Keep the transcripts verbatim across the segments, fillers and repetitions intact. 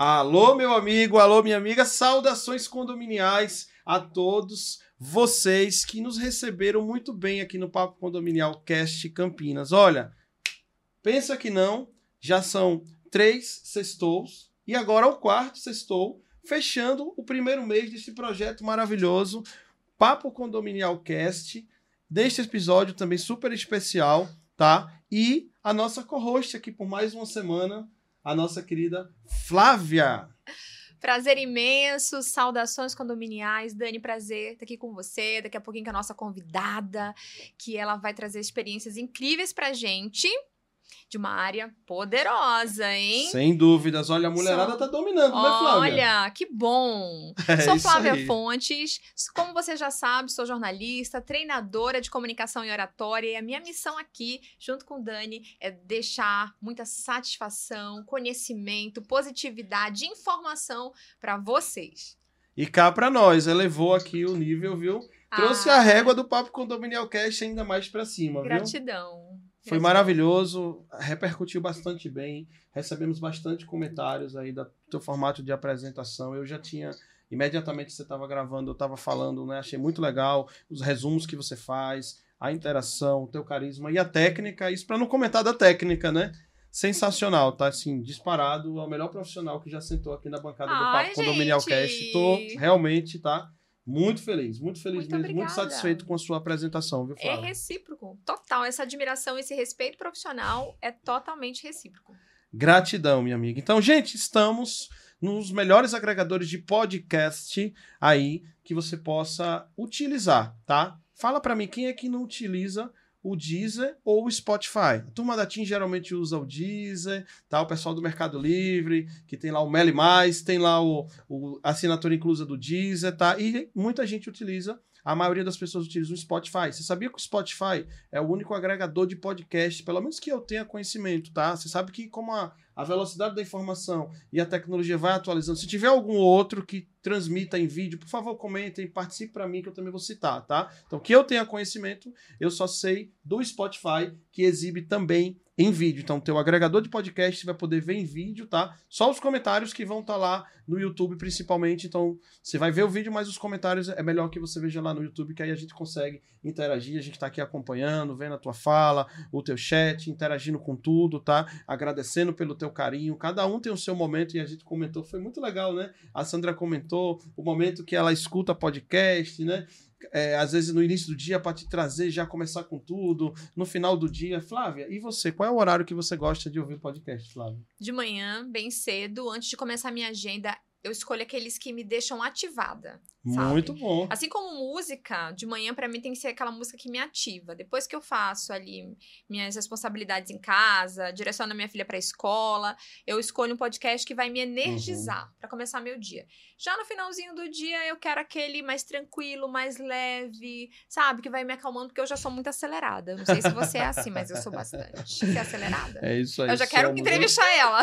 Alô, meu amigo, alô, minha amiga, saudações condominiais a todos vocês que nos receberam muito bem aqui no Papo Condominial Cast Campinas. Olha, pensa que não, já são três sextous e agora o quarto sextou, fechando o primeiro mês deste projeto maravilhoso, Papo Condominial Cast, deste episódio também super especial, tá? E a nossa co-host aqui por mais uma semana, a nossa querida Flávia. Prazer imenso, saudações condominiais. Dani, prazer estar aqui com você. Daqui a pouquinho com a nossa convidada, que ela vai trazer experiências incríveis pra gente, de uma área poderosa, hein? Sem dúvidas. Olha, a mulherada Sou... tá dominando, né, Flávia? Olha, que bom! É sou Flávia aí. Fontes. Como você já sabe, sou jornalista, treinadora de comunicação e oratória. E a minha missão aqui, junto com Dani, é deixar muita satisfação, conhecimento, positividade, informação para vocês. E cá para nós, elevou aqui o nível, viu? Trouxe ah. a régua do Papo Condominial Cast ainda mais para cima, Gratidão. viu? Foi maravilhoso, repercutiu bastante bem, recebemos bastante comentários aí do teu formato de apresentação. Eu já tinha, imediatamente você estava gravando, eu estava falando, né? Achei muito legal os resumos que você faz, a interação, o teu carisma e a técnica, isso para não comentar da técnica, né? Sensacional, tá? Assim, disparado, é o melhor profissional que já sentou aqui na bancada do Ai, Papo Condominial Cast. Tô realmente, tá? Muito feliz, muito feliz muito mesmo, obrigada. Muito satisfeito com a sua apresentação, viu, Flávia? É recíproco, total. Essa admiração, esse respeito profissional é totalmente recíproco. Gratidão, minha amiga. Então, gente, estamos nos melhores agregadores de podcast aí que você possa utilizar, tá? Fala pra mim, quem é que não utiliza o Deezer ou o Spotify? A turma da TIM geralmente usa o Deezer, tá? O pessoal do Mercado Livre, que tem lá o Meli Mais, tem lá o, o a assinatura inclusa do Deezer, tá? E muita gente utiliza, a maioria das pessoas utiliza o Spotify. Você sabia que o Spotify é o único agregador de podcast, pelo menos que eu tenha conhecimento, tá? Você sabe que como a, a velocidade da informação e a tecnologia vai atualizando, se tiver algum outro que transmita em vídeo, por favor, comentem, participe para mim que eu também vou citar, tá? Então, que eu tenha conhecimento, eu só sei do Spotify, que exibe também em vídeo. Então, teu agregador de podcast vai poder ver em vídeo, tá? Só os comentários que vão estar tá lá no YouTube, principalmente. Então, você vai ver o vídeo, mas os comentários é melhor que você veja lá no YouTube, que aí a gente consegue interagir. A gente tá aqui acompanhando, vendo a tua fala, o teu chat, interagindo com tudo, tá? Agradecendo pelo teu carinho. Cada um tem o seu momento e a gente comentou. Foi muito legal, né? A Sandra comentou o momento que ela escuta podcast, né? É, às vezes no início do dia para te trazer, já começar com tudo, no final do dia. Flávia, e você? Qual é o horário que você gosta de ouvir podcast, Flávia? De manhã, bem cedo, antes de começar a minha agenda, eu escolho aqueles que me deixam ativada. Sabe? Muito bom. Assim como música, de manhã pra mim tem que ser aquela música que me ativa. Depois que eu faço ali minhas responsabilidades em casa, direciono a minha filha pra escola, eu escolho um podcast que vai me energizar uhum. pra começar meu dia. Já no finalzinho do dia eu quero aquele mais tranquilo, mais leve, sabe? Que vai me acalmando, porque eu já sou muito acelerada. Eu não sei se você é assim, mas eu sou bastante. Você é acelerada? É isso aí. Eu já quero somos... entrevistar ela.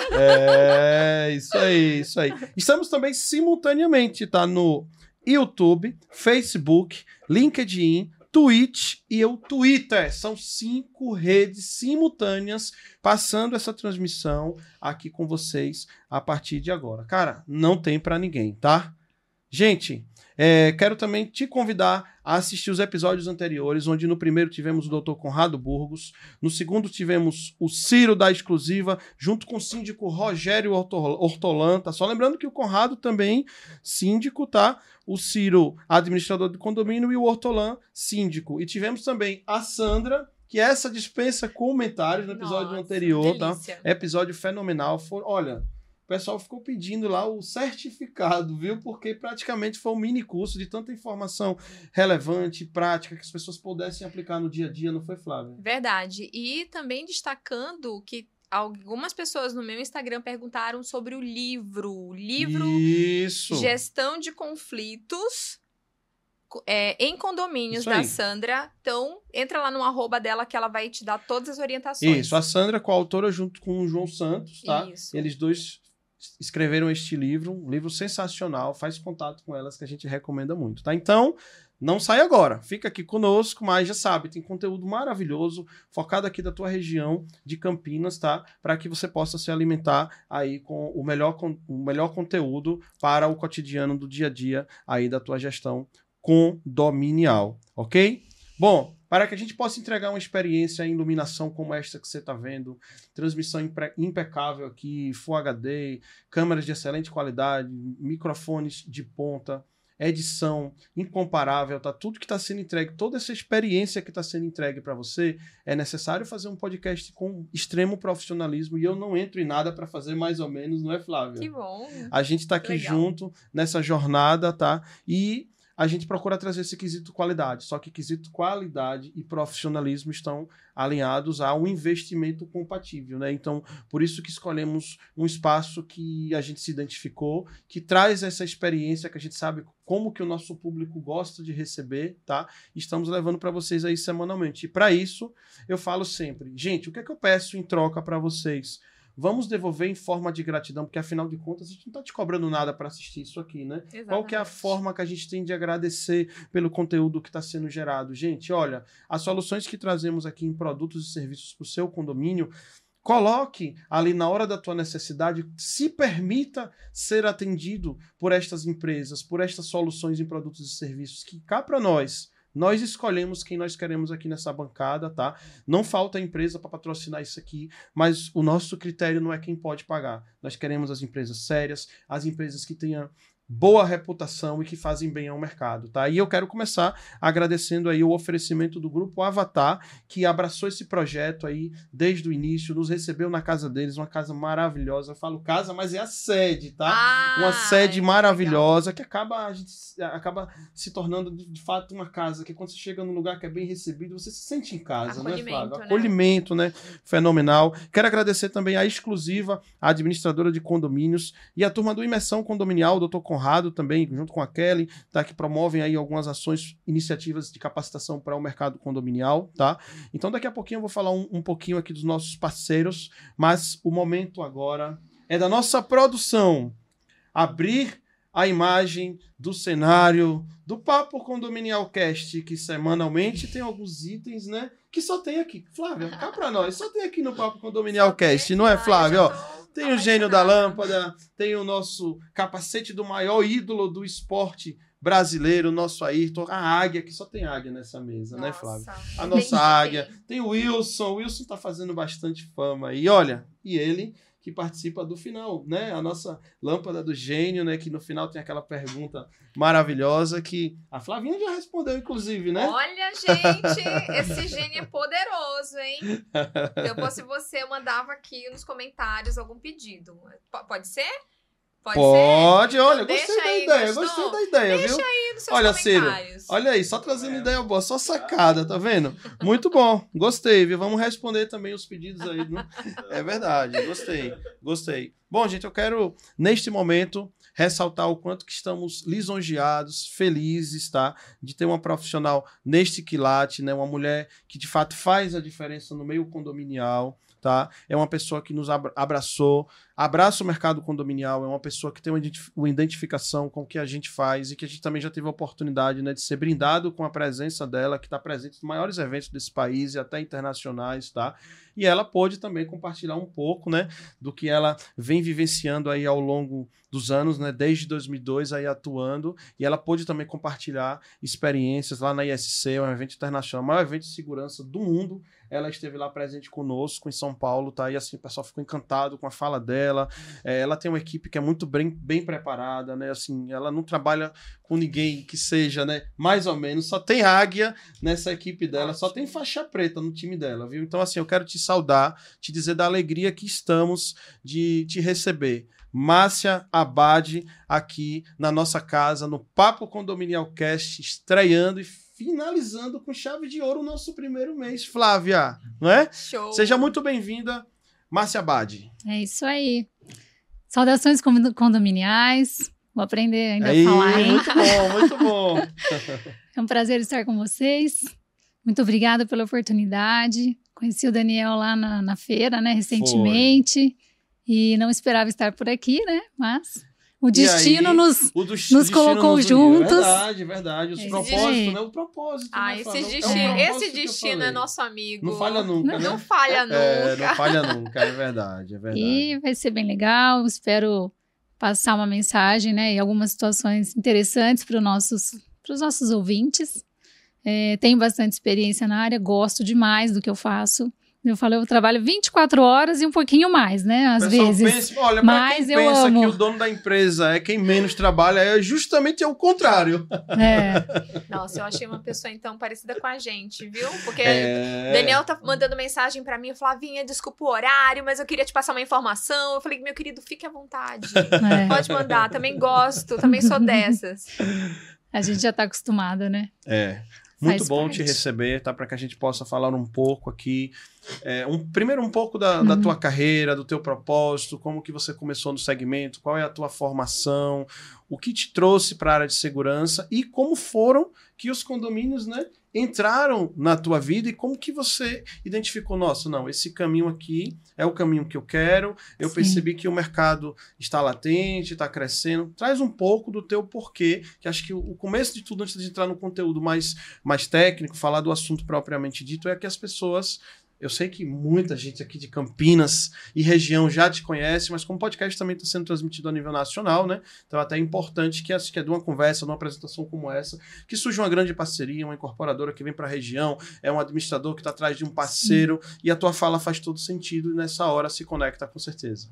É, isso aí, isso aí. Estamos também simultaneamente, tá? No YouTube, Facebook, LinkedIn, Twitch e o Twitter. São cinco redes simultâneas passando essa transmissão aqui com vocês a partir de agora. Cara, não tem pra ninguém, tá? Gente, é, quero também te convidar a assistir os episódios anteriores, onde no primeiro tivemos o doutor Conrado Burgos, no segundo tivemos o Ciro da Exclusiva, junto com o síndico Rogério Hortolan, tá? Só lembrando que o Conrado também síndico, tá? O Ciro, administrador de condomínio, e o Hortolan, síndico. E tivemos também a Sandra, que essa dispensa comentários no episódio Nossa, anterior, delícia. Tá? Episódio fenomenal. For, olha... O pessoal ficou pedindo lá o certificado, viu? Porque praticamente foi um mini curso de tanta informação relevante, prática, que as pessoas pudessem aplicar no dia a dia, não foi, Flávia? Verdade. E também destacando que algumas pessoas no meu Instagram perguntaram sobre o livro. O livro Isso. Gestão de Conflitos é, em Condomínios, da Sandra. Então, entra lá no arroba dela que ela vai te dar todas as orientações. Isso. A Sandra, coautora junto com o João Santos, tá? Isso. Eles dois escreveram este livro, um livro sensacional, faz contato com elas que a gente recomenda muito, tá? Então, não sai agora, fica aqui conosco, mas já sabe, tem conteúdo maravilhoso, focado aqui da tua região de Campinas, tá? Para que você possa se alimentar aí com o melhor, com o melhor conteúdo para o cotidiano do dia a dia aí da tua gestão condominial, ok? Bom, para que a gente possa entregar uma experiência em iluminação como esta que você está vendo, transmissão impre- impecável aqui, Full H D, câmeras de excelente qualidade, microfones de ponta, edição incomparável, tá? Tudo que está sendo entregue, toda essa experiência que está sendo entregue para você, é necessário fazer um podcast com extremo profissionalismo e eu não entro em nada para fazer mais ou menos, não é, Flávia? Que bom! A gente está aqui Legal. junto nessa jornada, tá? E a gente procura trazer esse quesito qualidade, só que quesito qualidade e profissionalismo estão alinhados a um investimento compatível, né? Então, por isso que escolhemos um espaço que a gente se identificou, que traz essa experiência, que a gente sabe como que o nosso público gosta de receber, tá? Estamos levando para vocês aí semanalmente. E para isso, eu falo sempre, gente, o que é que eu peço em troca para vocês? Vamos devolver em forma de gratidão, porque afinal de contas a gente não está te cobrando nada para assistir isso aqui, né? Exatamente. Qual que é a forma que a gente tem de agradecer pelo conteúdo que está sendo gerado? Gente, olha, as soluções que trazemos aqui em produtos e serviços para o seu condomínio, coloque ali na hora da tua necessidade, se permita ser atendido por estas empresas, por estas soluções em produtos e serviços que cá para nós, nós escolhemos quem nós queremos aqui nessa bancada, tá? Não falta empresa para patrocinar isso aqui, mas o nosso critério não é quem pode pagar. Nós queremos as empresas sérias, as empresas que tenham boa reputação e que fazem bem ao mercado, tá? E eu quero começar agradecendo aí o oferecimento do Grupo Avatar, que abraçou esse projeto aí desde o início, nos recebeu na casa deles, uma casa maravilhosa. Eu falo casa, mas é a sede, tá? Ah, Uma sede é maravilhosa, legal. Que acaba, a gente acaba se tornando, de, de fato, uma casa que quando você chega num lugar que é bem recebido, você se sente em casa, né, Flávio? Né? Acolhimento, né? Fenomenal. Quero agradecer também a exclusiva, a administradora de condomínios e a turma do Imersão Condominial, o doutor Conrado também, junto com a Kelly, tá? Que promovem aí algumas ações, iniciativas de capacitação para o mercado condominial, tá? Então daqui a pouquinho eu vou falar um, um pouquinho aqui dos nossos parceiros, mas o momento agora é da nossa produção abrir a imagem do cenário do Papo Condominial Cast, que semanalmente tem alguns itens, né? Que só tem aqui. Flávia, cá pra nós. Só tem aqui no Papo Condominial só Cast, não é, Flávia? Ó, tem o gênio da lâmpada, tem o nosso capacete do maior ídolo do esporte brasileiro, o nosso Ayrton, a águia, que só tem águia nessa mesa, nossa, né, Flávia? A nossa tem águia. Tem o Wilson, o Wilson tá fazendo bastante fama aí. Olha, e ele que participa do final, né? A nossa lâmpada do gênio, né? Que no final tem aquela pergunta maravilhosa que a Flavinha já respondeu, inclusive, né? Olha, gente, esse gênio é poderoso, hein? Então, se você mandava aqui nos comentários algum pedido. P- pode ser? Pode, Pode ser? Olha, então, gostei da aí, ideia, gostou? gostei da ideia, deixa viu? Deixa aí nos seus olha, comentários. Ciro, olha aí, só trazendo é. ideia boa, só sacada, tá vendo? Muito bom, gostei, viu? Vamos responder também os pedidos aí. Né? É verdade, gostei, gostei. Bom, gente, eu quero, neste momento, ressaltar o quanto que estamos lisonjeados, felizes, tá? De ter uma profissional neste quilate, né? Uma mulher que, de fato, faz a diferença no meio condominial, tá? É uma pessoa que nos abraçou, abraça o mercado condominial, é uma pessoa que tem uma, identif- uma identificação com o que a gente faz e que a gente também já teve a oportunidade, né, de ser brindado com a presença dela, que está presente nos maiores eventos desse país e até internacionais, tá? E ela pôde também compartilhar um pouco, né, do que ela vem vivenciando aí ao longo dos anos, né, desde dois mil e dois aí atuando, e ela pôde também compartilhar experiências lá na I S C, um evento internacional, o maior evento de segurança do mundo. Ela esteve lá presente conosco em São Paulo, tá? E assim, o pessoal ficou encantado com a fala dela. É, ela tem uma equipe que é muito bem, bem preparada, né? Assim, ela não trabalha com ninguém que seja, né? Mais ou menos, só tem águia nessa equipe dela, só tem faixa preta no time dela, viu? Então, assim, eu quero te saudar, te dizer da alegria que estamos de te receber. Márcia Abad, aqui na nossa casa, no Papo Condominial Cast, estreando e finalizando com chave de ouro o nosso primeiro mês, Flávia, não é? Show! Seja muito bem-vinda, Márcia Abad. É isso aí. Saudações condominiais. Vou aprender ainda aí, a falar, hein? Muito bom, muito bom. É um prazer estar com vocês. Muito obrigada pela oportunidade. Conheci o Daniel lá na, na feira, né, recentemente. Foi. e não esperava estar por aqui, né? Mas o destino aí, nos, o do, nos destino colocou nos juntos. Verdade, verdade. Os Esse propósitos, destino. né? O propósito. Ah, né, esse Fábio? É um destino, propósito esse que eu destino falei. é nosso amigo. Não falha nunca, Não, né? não falha nunca. É, não falha nunca, é verdade, é verdade. E vai ser bem legal, espero passar uma mensagem, né, e algumas situações interessantes para os nossos, pros nossos ouvintes. É, tenho bastante experiência na área, gosto demais do que eu faço. Eu falei, eu trabalho vinte e quatro horas e um pouquinho mais, né, às Pessoal, vezes. Pensa, olha, Mas pra eu quem pensa amo. que o dono da empresa é quem menos trabalha, é justamente o contrário. É, Nossa, eu achei uma pessoa, então, parecida com a gente, viu? Porque É... o Daniel tá mandando mensagem pra mim, Flavinha, desculpa o horário, mas eu queria te passar uma informação. Eu falei, meu querido, fique à vontade. é. Pode mandar, também gosto, também sou dessas. A gente já tá acostumado, né? É. Muito Faz bom parte. te receber, tá? Para que a gente possa falar um pouco aqui. É, um, primeiro, um pouco da, da Uhum. tua carreira, do teu propósito, como que você começou no segmento, qual é a tua formação, o que te trouxe para a área de segurança e como foram que os condomínios, né, entraram na tua vida e como que você identificou, nossa, não, esse caminho aqui é o caminho que eu quero, eu Sim. percebi que o mercado está latente, está crescendo. Traz um pouco do teu porquê, que acho que o, o começo de tudo, antes de entrar no conteúdo mais, mais técnico, falar do assunto propriamente dito, é que as pessoas... Eu sei que muita gente aqui de Campinas e região já te conhece, mas como o podcast também está sendo transmitido a nível nacional, né? Então até é importante que, acho que é de uma conversa, de uma apresentação como essa, que surja uma grande parceria, uma incorporadora que vem para a região, é um administrador que está atrás de um parceiro, Sim. e a tua fala faz todo sentido e nessa hora se conecta com certeza.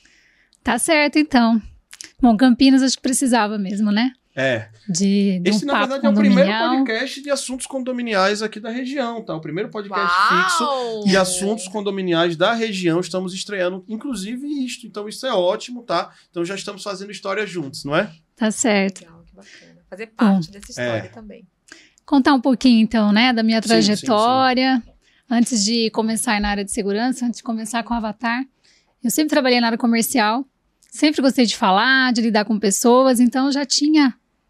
Tá certo, então. Bom, Campinas acho que precisava mesmo, né? É. De, de Esse, um na papo verdade, é o primeiro condominial. podcast de assuntos condominiais aqui da região, tá? O primeiro podcast Uau! fixo de assuntos condominiais da região. Estamos estreando, inclusive, isto. Então, isso é ótimo, tá? Então, já estamos fazendo história juntos, não é? Tá certo. Legal, que bacana. Fazer parte Bom, dessa história é. também. Contar um pouquinho, então, né, da minha Sim, trajetória. Antes de começar na área de segurança, antes de começar com o Avatar, eu sempre trabalhei na área comercial. Sempre gostei de falar, de lidar com pessoas. Então, já tinha...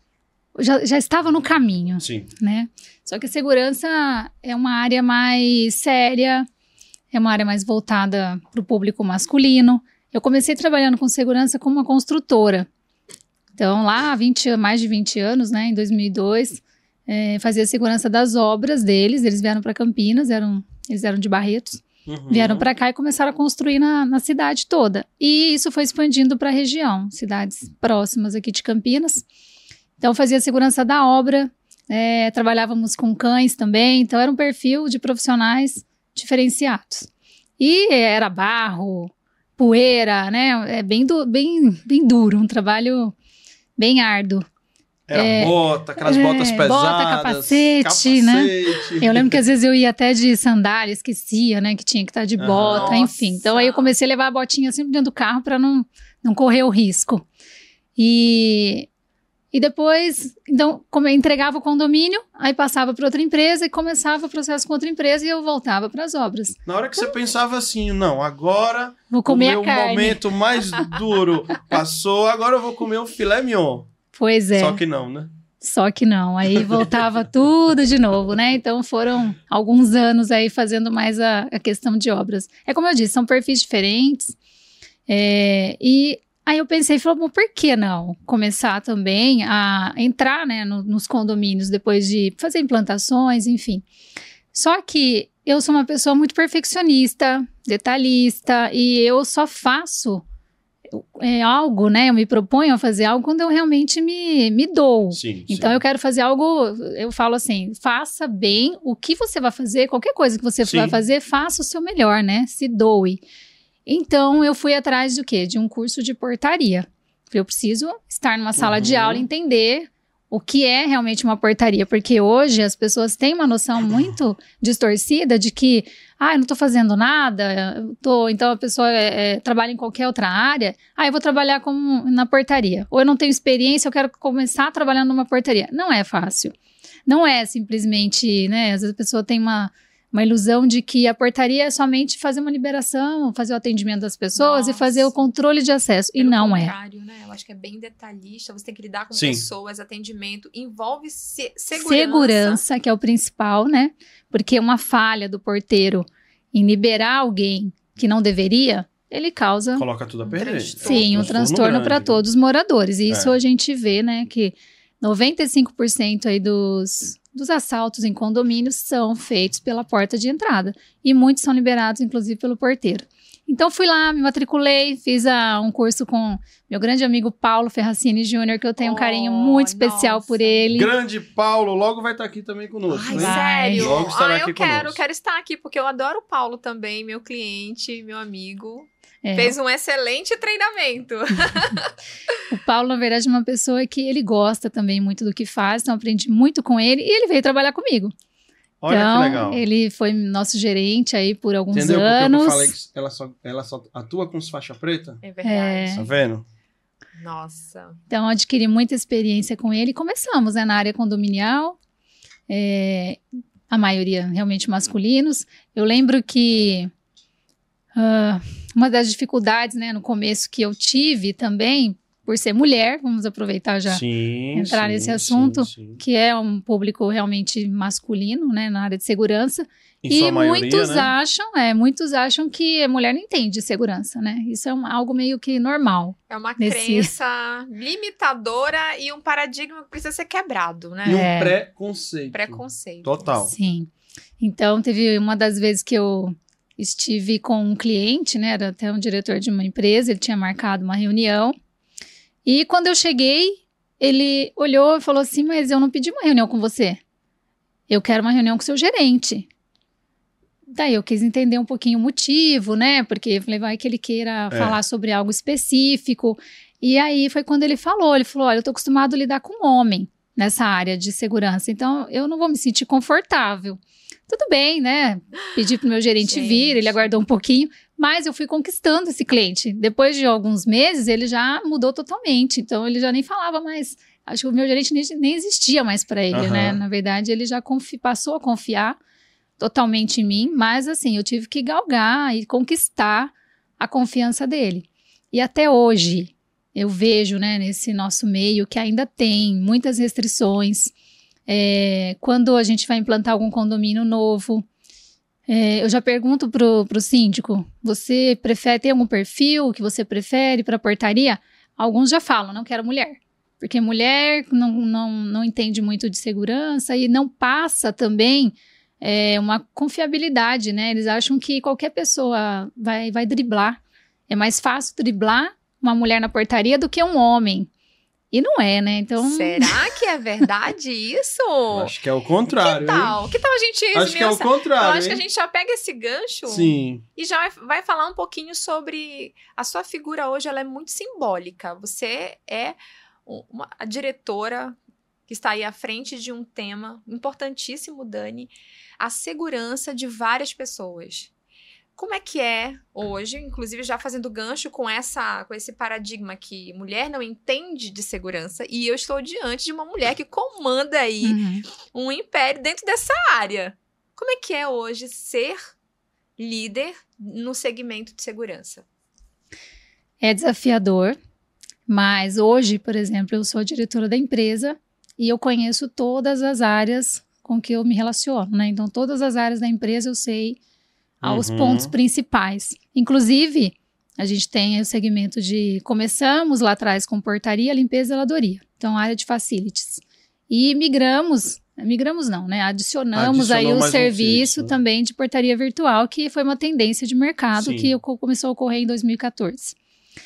Já, já estava no caminho, Sim. né? Só que a segurança é uma área mais séria, é uma área mais voltada para o público masculino. Eu comecei trabalhando com segurança como uma construtora. Então, lá há vinte, mais de vinte anos, né, em dois mil e dois, é, fazia segurança das obras deles. Eles vieram para Campinas, eram, eles eram de Barretos. Uhum. Vieram para cá e começaram a construir na, na cidade toda. E isso foi expandindo para a região, cidades próximas aqui de Campinas. Então, fazia segurança da obra, é, trabalhávamos com cães também, então era um perfil de profissionais diferenciados. E era barro, poeira, né? É bem, du- bem, bem duro, um trabalho bem árduo. Era É, bota, aquelas é, botas pesadas. bota, capacete, né? capacete. Eu lembro que às vezes eu ia até de sandália, esquecia, né? Que tinha que estar de Ah, bota, nossa. enfim. Então aí eu comecei a levar a botinha sempre dentro do carro para não, não correr o risco. E... E depois, então, como eu entregava o condomínio, aí passava para outra empresa e começava o processo com outra empresa e eu voltava para as obras. Na hora que você pensava assim, não, agora Vou o comer meu a carne. momento mais duro passou, agora eu vou comer o filé mignon. Pois é, Só só que não, né? que, que não. Aí voltava tudo de novo, né? Então foram alguns anos aí fazendo mais a, a questão de obras. É como eu disse, são perfis diferentes. É, e aí eu pensei, falei, bom, por que não começar também a entrar, né, no, nos condomínios depois de fazer implantações, enfim. Só que eu sou uma pessoa muito perfeccionista, detalhista, e eu só faço é, algo, né, eu me proponho a fazer algo quando eu realmente me, me dou. Sim, Então sim. eu quero fazer algo, eu falo assim, faça bem o que você vai fazer, qualquer coisa que você Sim. vai fazer, faça o seu melhor, né, se doe. Então, eu fui atrás do quê? De um curso de portaria. Eu preciso estar numa sala Uhum. de aula e entender o que é realmente uma portaria, porque hoje as pessoas têm uma noção muito distorcida de que, ah, eu não estou fazendo nada, eu tô, então a pessoa é, é, trabalha em qualquer outra área, ah, eu vou trabalhar como na portaria. Ou eu não tenho experiência, eu quero começar trabalhando numa portaria. Não é fácil. Não é simplesmente, né, às vezes a pessoa tem uma... uma ilusão de que a portaria é somente fazer uma liberação, fazer o atendimento das pessoas Nossa. e fazer o controle de acesso. E Pelo não é. contrário, né? Eu acho que é bem detalhista. Você tem que lidar com Sim. pessoas, atendimento, envolve se- segurança. Segurança, que é o principal, né? Porque uma falha do porteiro em liberar alguém que não deveria, ele causa... Coloca tudo a perder. Sim, um transtorno para todos os moradores. E isso É. a gente vê, né, que noventa e cinco por cento aí dos, dos assaltos em condomínios são feitos pela porta de entrada. E muitos são liberados, inclusive, pelo porteiro. Então, fui lá, me matriculei, fiz a, um curso com meu grande amigo Paulo Ferracini Júnior, que eu tenho um carinho Oh, muito especial nossa. por ele. Grande Paulo, logo vai estar aqui também conosco. Ai, hein? Vai. sério? Logo estará ah, aqui eu quero, conosco. quero estar aqui, porque eu adoro o Paulo também, meu cliente, meu amigo. É, Fez um excelente treinamento. o Paulo, na verdade, é uma pessoa que ele gosta também muito do que faz, então aprendi muito com ele e ele veio trabalhar comigo. Olha então, que legal. ele foi nosso gerente aí por alguns Entendeu anos. porque eu falei que ela só, ela só atua com os faixa preta? É verdade. Tá vendo? Nossa. Então, adquiri muita experiência com ele e começamos, né, na área condominial, é, a maioria realmente masculinos. Eu lembro que uh, uma das dificuldades, né, no começo que eu tive também, por ser mulher, vamos aproveitar já, Sim, entrar sim, nesse assunto, sim, sim. que é um público realmente masculino, né, na área de segurança. Em E sua maioria, muitos né? acham, é, muitos acham que a mulher não entende de segurança, né? Isso é um- algo meio que normal. É uma Nesse- crença limitadora e um paradigma que precisa ser quebrado, né? E um É. preconceito. Preconceito. Total. Sim. Então, teve uma das vezes que eu estive com um cliente, né? Era até um diretor de uma empresa, ele tinha marcado uma reunião. E quando eu cheguei, ele olhou e falou assim, mas eu não pedi uma reunião com você. Eu quero uma reunião com o seu gerente. Daí eu quis entender um pouquinho o motivo, né? Porque eu falei, vai que ele queira É. falar sobre algo específico. E aí foi quando ele falou, ele falou, olha, eu tô acostumado a lidar com homem nessa área de segurança, então eu não vou me sentir confortável. Tudo bem, né? Pedi pro meu gerente Gente. vir, ele aguardou um pouquinho, mas eu fui conquistando esse cliente. Depois de alguns meses, ele já mudou totalmente, então ele já nem falava mais. Acho que o meu gerente nem, nem existia mais para ele, Aham. né? Na verdade, ele já confi- passou a confiar totalmente em mim, mas assim, eu tive que galgar e conquistar a confiança dele. E até hoje, eu vejo, né, nesse nosso meio que ainda tem muitas restrições. É, quando a gente vai implantar algum condomínio novo, é, eu já pergunto pro, pro síndico, você prefere, tem algum perfil que você prefere para portaria? Alguns já falam, não quero mulher. Porque mulher não, não, não entende muito de segurança e não passa também é, uma confiabilidade, né? Eles acham que qualquer pessoa vai, vai driblar. É mais fácil driblar uma mulher na portaria do que um homem. E não é, né? Então, Será que é verdade isso? Eu acho que é o contrário, Que tal? Que tal a gente hein? Acho que é o esmiuçar? contrário, Eu acho que a hein? gente já pega esse gancho Sim. e já vai, vai falar um pouquinho sobre a sua figura hoje. Ela é muito simbólica. Você é uma, a diretora que está aí à frente de um tema importantíssimo, Dani, a segurança de várias pessoas. Como é que é hoje, inclusive já fazendo gancho com, essa, com esse paradigma que mulher não entende de segurança, e eu estou diante de uma mulher que comanda aí uhum. um império dentro dessa área. Como é que é hoje ser líder no segmento de segurança? É desafiador, mas hoje, por exemplo, eu sou a diretora da empresa e eu conheço todas as áreas com que eu me relaciono, né? Então, todas as áreas da empresa eu sei aos Uhum. pontos principais. Inclusive, a gente tem o segmento de... Começamos lá atrás com portaria, limpeza e zeladoria. Então, área de facilities. E migramos... Migramos não, né? Adicionamos Adicionou aí o mais um serviço serviço, né? também de portaria virtual, que foi uma tendência de mercado Sim. que oco- começou a ocorrer em dois mil e quatorze.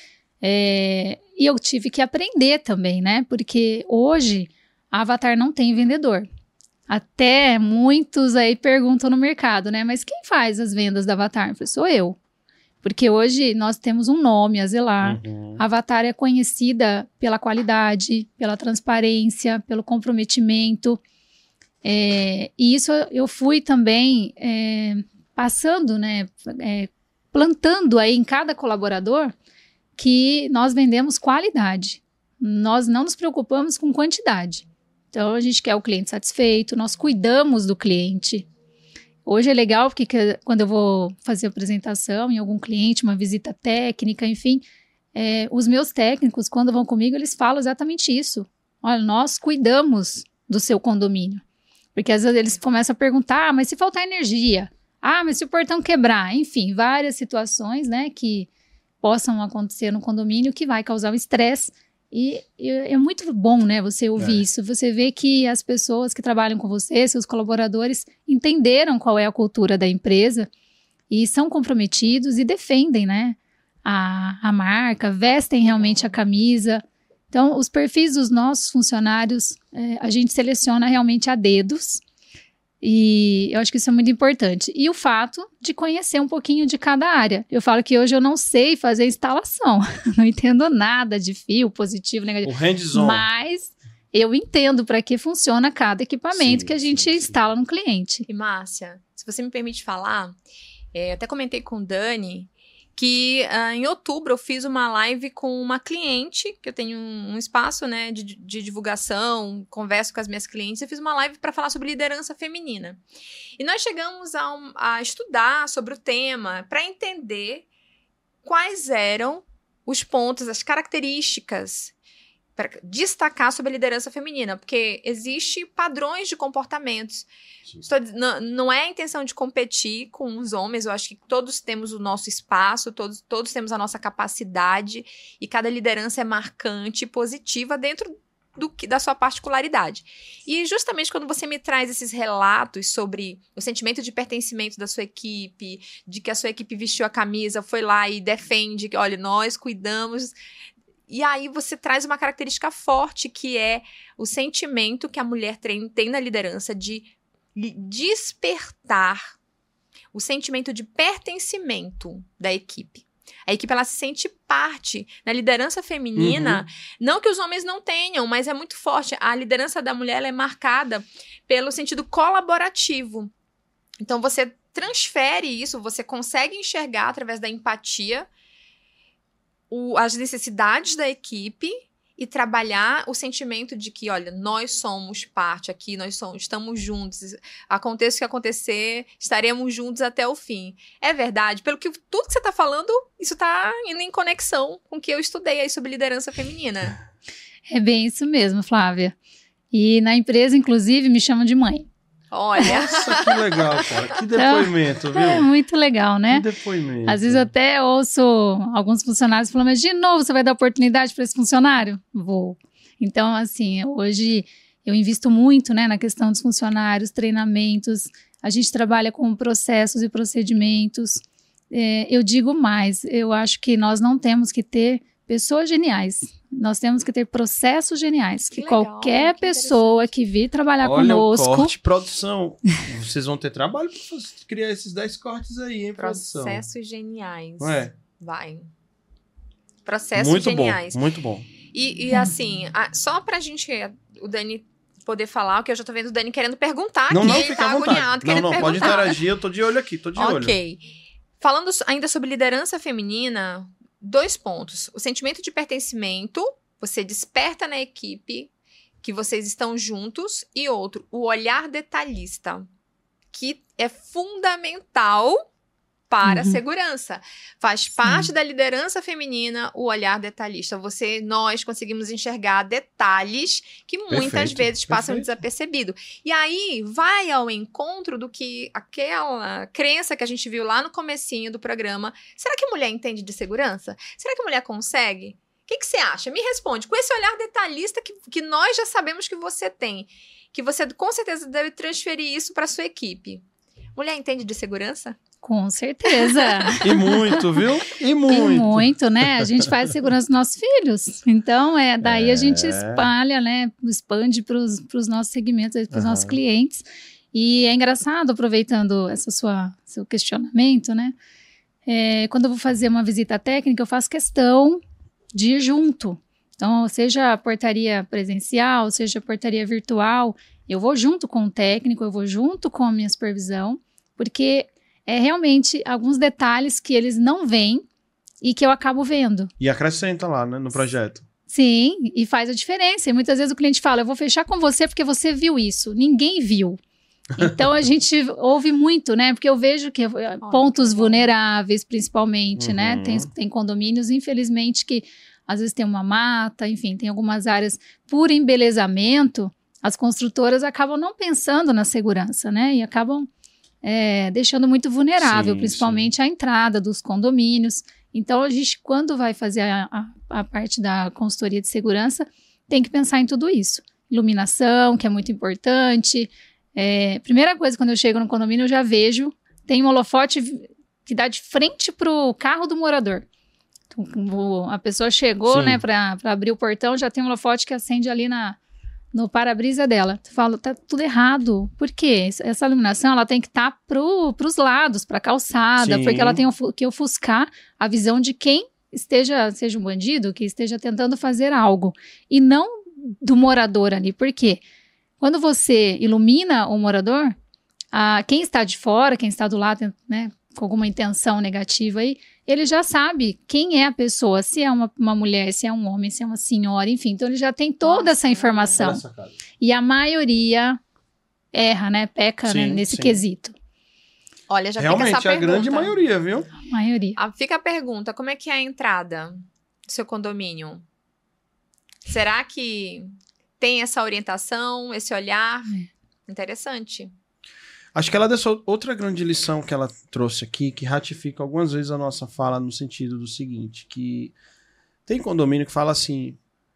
É, e eu tive que aprender também, né? Porque hoje a Avatar não tem vendedor. Até muitos aí perguntam no mercado, né? Mas quem faz as vendas da Avatar? Eu falei, sou eu. Porque hoje nós temos um nome a zelar. Uhum. A Avatar é conhecida pela qualidade, pela transparência, pelo comprometimento. É, e isso eu fui também é, passando, né? É, plantando aí em cada colaborador que nós vendemos qualidade. Nós não nos preocupamos com quantidade. Então, a gente quer o cliente satisfeito, nós cuidamos do cliente. Hoje é legal porque que, quando eu vou fazer apresentação em algum cliente, uma visita técnica, enfim, é, os meus técnicos, quando vão comigo, eles falam exatamente isso. Olha, nós cuidamos do seu condomínio. Porque às vezes eles começam a perguntar, ah, mas se faltar energia? Ah, mas se o portão quebrar? Enfim, várias situações, né, que possam acontecer no condomínio que vai causar um estresse. E, e é muito bom, né, você ouvir é. isso. Você vê que as pessoas que trabalham com você, seus colaboradores, entenderam qual é a cultura da empresa e são comprometidos e defendem, né, a, a marca, vestem realmente a camisa. Então, os perfis dos nossos funcionários, é, a gente seleciona realmente a dedos. E eu acho que isso é muito importante. E o fato de conhecer um pouquinho de cada área. Eu falo que hoje eu não sei fazer instalação. Não entendo nada de fio, positivo, negativo. O hands-on. Mas eu entendo para que funciona cada equipamento sim, que a gente sim, instala sim. no cliente. E Márcia, se você me permite falar, é, eu até comentei com o Dani que uh, em outubro eu fiz uma live com uma cliente, que eu tenho um, um espaço, né, de, de divulgação, converso com as minhas clientes, eu fiz uma live para falar sobre liderança feminina. E nós chegamos a, um, a estudar sobre o tema para entender quais eram os pontos, as características para destacar sobre a liderança feminina, porque existe padrões de comportamentos. Estou, não, não é a intenção de competir com os homens, eu acho que todos temos o nosso espaço, todos, todos temos a nossa capacidade, e cada liderança é marcante e positiva dentro do, da sua particularidade. E justamente quando você me traz esses relatos sobre o sentimento de pertencimento da sua equipe, de que a sua equipe vestiu a camisa, foi lá e defende que, olha, nós cuidamos... E aí você traz uma característica forte, que é o sentimento que a mulher tem, tem na liderança de despertar o sentimento de pertencimento da equipe. A equipe, ela se sente parte. Na liderança feminina, uhum. não que os homens não tenham, mas é muito forte. A liderança da mulher, ela é marcada pelo sentido colaborativo. Então, você transfere isso, você consegue enxergar através da empatia O, as necessidades da equipe e trabalhar o sentimento de que, olha, nós somos parte aqui, nós somos, estamos juntos, aconteça o que acontecer, estaremos juntos até o fim. É verdade? Pelo que tudo que você está falando, isso está indo em conexão com o que eu estudei aí sobre liderança feminina. É bem isso mesmo, Flávia. E na empresa, inclusive, me chamam de mãe. Olha. Nossa, que legal, cara. Que depoimento, viu? É muito legal, né? Que depoimento. Às vezes eu até ouço alguns funcionários falando, mas de novo você vai dar oportunidade para esse funcionário? Vou. Então, assim, hoje eu invisto muito, né, na questão dos funcionários, treinamentos. A gente trabalha com processos e procedimentos. É, eu digo mais, eu acho que nós não temos que ter pessoas geniais. Nós temos que ter processos geniais. Que, que legal, qualquer que pessoa que vir trabalhar Olha conosco... Olha o corte, produção. Vocês vão ter trabalho para criar esses dez cortes aí, hein, produção? Processos geniais. É. Vai. Processos muito geniais. Bom, muito bom. E, e assim, a, só pra gente, o Dani poder falar, o que eu já tô vendo o Dani querendo perguntar não, aqui. Não, ele fica tá à vontade. agoniado, não, querendo não, perguntar. pode interagir, eu tô de olho aqui, tô de okay. olho. Ok. Falando ainda sobre liderança feminina... Dois pontos. O sentimento de pertencimento, você desperta na equipe que vocês estão juntos. E outro, o olhar detalhista, que é fundamental para uhum. a segurança. Faz Sim. parte da liderança feminina o olhar detalhista. Você, nós conseguimos enxergar detalhes que muitas perfeito, vezes passam perfeito. desapercebidos. E aí vai ao encontro do que aquela crença que a gente viu lá no comecinho do programa. Será que a mulher entende de segurança? Será que a mulher consegue? O que, que você acha? Me responde. Com esse olhar detalhista que, que nós já sabemos que você tem, que você com certeza deve transferir isso para sua equipe. Mulher entende de segurança? Com certeza. E muito, viu? E muito. E muito, né? A gente faz segurança dos nossos filhos. Então, é, daí é. a gente espalha, né? Expande para os nossos segmentos, para os uhum. nossos clientes. E é engraçado, aproveitando esse seu questionamento, né? É, quando eu vou fazer uma visita técnica, eu faço questão de ir junto. Então, seja a portaria presencial, seja a portaria virtual, eu vou junto com o técnico, eu vou junto com a minha supervisão, porque é realmente alguns detalhes que eles não veem e que eu acabo vendo. E acrescenta lá, né, no projeto. Sim, e faz a diferença. E muitas vezes o cliente fala, eu vou fechar com você porque você viu isso. Ninguém viu. Então, a gente ouve muito, né? Porque eu vejo que oh, pontos que vulneráveis, principalmente, uhum. né? Tem, tem condomínios, infelizmente, que às vezes tem uma mata, enfim, tem algumas áreas por embelezamento. As construtoras acabam não pensando na segurança, né? E acabam é, deixando muito vulnerável, sim, principalmente sim. a entrada dos condomínios. Então, a gente, quando vai fazer a, a, a parte da consultoria de segurança, tem que pensar em tudo isso. Iluminação, que é muito importante. É, primeira coisa, quando eu chego no condomínio, eu já vejo, tem um holofote que dá de frente pro carro do morador. Então, a pessoa chegou, Sim. né, para abrir o portão, já tem um holofote que acende ali na, no para-brisa dela. Tu fala, tá tudo errado. Por quê? Essa iluminação, ela tem que estar tá pro, pros lados, pra calçada, Sim. porque ela tem que ofuscar a visão de quem esteja, seja um bandido, que esteja tentando fazer algo. E não do morador ali. Por quê? Quando você ilumina o morador, a, quem está de fora, quem está do lado, né, com alguma intenção negativa aí, ele já sabe quem é a pessoa, se é uma, uma mulher, se é um homem, se é uma senhora, enfim. Então, ele já tem toda Nossa, essa informação. É. E a maioria erra, né? Peca sim, né, nesse sim. quesito. Olha, já Realmente, fica essa pergunta. Realmente, a grande maioria, viu? A maioria. Ah, fica a pergunta, como é que é a entrada do seu condomínio? Será que tem essa orientação, esse olhar? É. Interessante. Acho que ela deixou outra grande lição que ela trouxe aqui, que ratifica algumas vezes a nossa fala no sentido do seguinte, que tem condomínio que fala assim,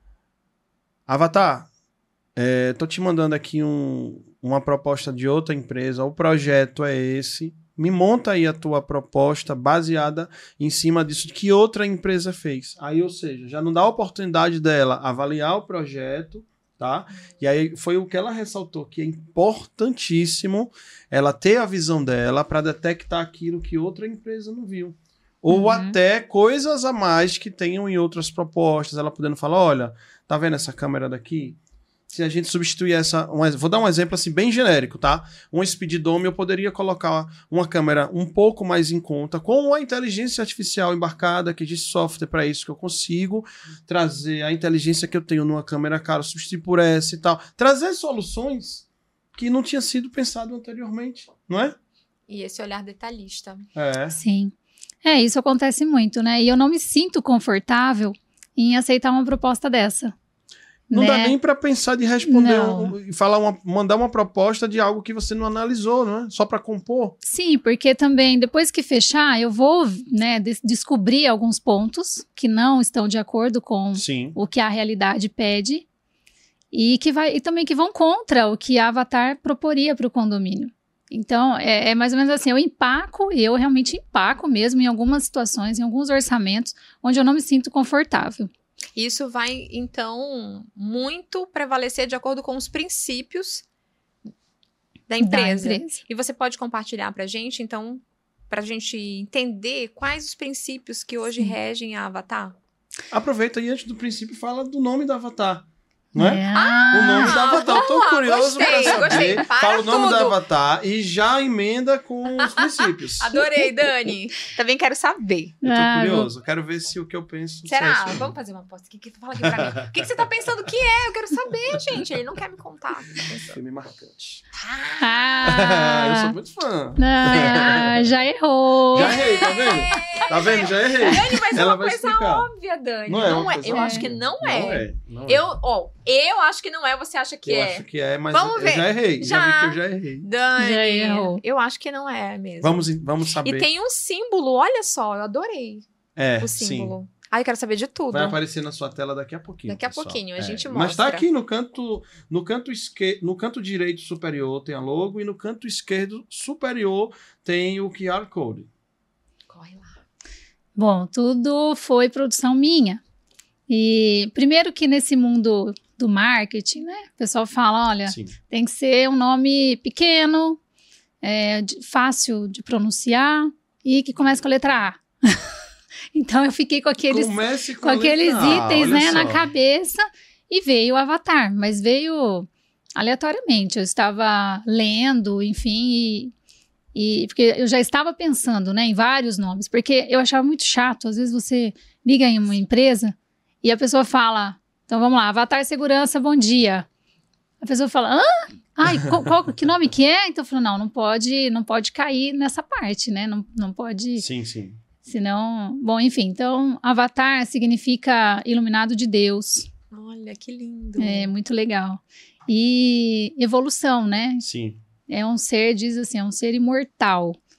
Avatar, é, tô te mandando aqui um, uma proposta de outra empresa, o projeto é esse, me monta aí a tua proposta baseada em cima disso que outra empresa fez. Aí, ou seja, já não dá a oportunidade dela avaliar o projeto, tá? E aí foi o que ela ressaltou, que é importantíssimo ela ter a visão dela para detectar aquilo que outra empresa não viu. Ou uhum. até coisas a mais que tenham em outras propostas, ela podendo falar, olha, tá vendo essa câmera daqui? Se a gente substituir essa... Um, vou dar um exemplo assim bem genérico, tá? Um Speeddome eu poderia colocar uma câmera um pouco mais em conta, com a inteligência artificial embarcada, que existe software para isso, que eu consigo trazer a inteligência que eu tenho numa câmera cara, substituir por essa e tal. Trazer soluções que não tinha sido pensado anteriormente, não é? E esse olhar detalhista. É. Sim. É, isso acontece muito, né? E eu não me sinto confortável em aceitar uma proposta dessa. Não né? dá nem para pensar de responder e um, falar uma, mandar uma proposta de algo que você não analisou, não é? Só para compor. Sim, porque também depois que fechar, eu vou, né, des- descobrir alguns pontos que não estão de acordo com Sim. o que a realidade pede e que vai e também que vão contra o que a Avatar proporia para o condomínio. Então, é, é mais ou menos assim, eu empaco, eu realmente empaco mesmo em algumas situações, em alguns orçamentos, onde eu não me sinto confortável. Isso vai, então, muito prevalecer de acordo com os princípios da empresa. Da empresa. E você pode compartilhar pra gente, então, pra gente entender quais os princípios que hoje Sim. regem a Avatar? Aproveita e antes do princípio fala do nome da Avatar. Não é? Ah, o nome da Avatar. Eu tô lá, curioso gostei, pra saber. gostei. Fala o nome tudo. da Avatar e já emenda com os princípios. Adorei, Dani. Também quero saber. Eu tô Ah, curioso. Eu quero ver se o que eu penso... Será? Vamos fazer uma aposta aqui. Fala aqui pra mim. O que, que você tá pensando que é? Eu quero saber, gente. Ele não quer me contar. Filme marcante. Ah, eu sou muito fã. Ah, já errou. Já errei, tá vendo? Tá vendo? Já errei. Dani, mas é Ela uma vai coisa explicar. óbvia, Dani. Não é, Não uma é. coisa Eu óbvia. acho que não Não é. é. Não é. Eu, ó, eu acho que não é, você acha que eu é? acho que é, mas Vamos eu ver. já errei. Já. Já. já vi que eu já errei. Dani, Já errou. eu acho que não é mesmo. Vamos, vamos saber. E tem um símbolo, olha só, eu adorei é, o símbolo. Sim. Ai, eu quero saber de tudo. Vai aparecer na sua tela daqui a pouquinho. Daqui a pessoal. pouquinho, a é. gente mostra. Mas tá aqui no canto, no canto esquerdo, no canto direito superior tem a logo e no canto esquerdo superior tem o Q R Code. Corre lá. Bom, tudo foi produção minha. E primeiro que nesse mundo do marketing, né? O pessoal fala, olha, Sim. tem que ser um nome pequeno, é, de, fácil de pronunciar e que comece com a letra A. Então eu fiquei com aqueles, Comece com com aqueles letra A, itens, né, só. na cabeça e veio o Avatar, mas veio aleatoriamente. Eu estava lendo, enfim, e, e porque eu já estava pensando, né, em vários nomes, porque eu achava muito chato. Às vezes você liga em uma empresa e a pessoa fala, então vamos lá, Avatar Segurança, bom dia. A pessoa fala, hã? Ai, qual, qual, que nome que é? Então eu falo, não, não pode, não pode cair nessa parte, né? Não, não pode... Sim, sim. Senão... Bom, enfim, então Avatar significa iluminado de Deus. Olha, que lindo. É, muito legal. E evolução, né? Sim. É um ser, diz assim, é um ser imortal.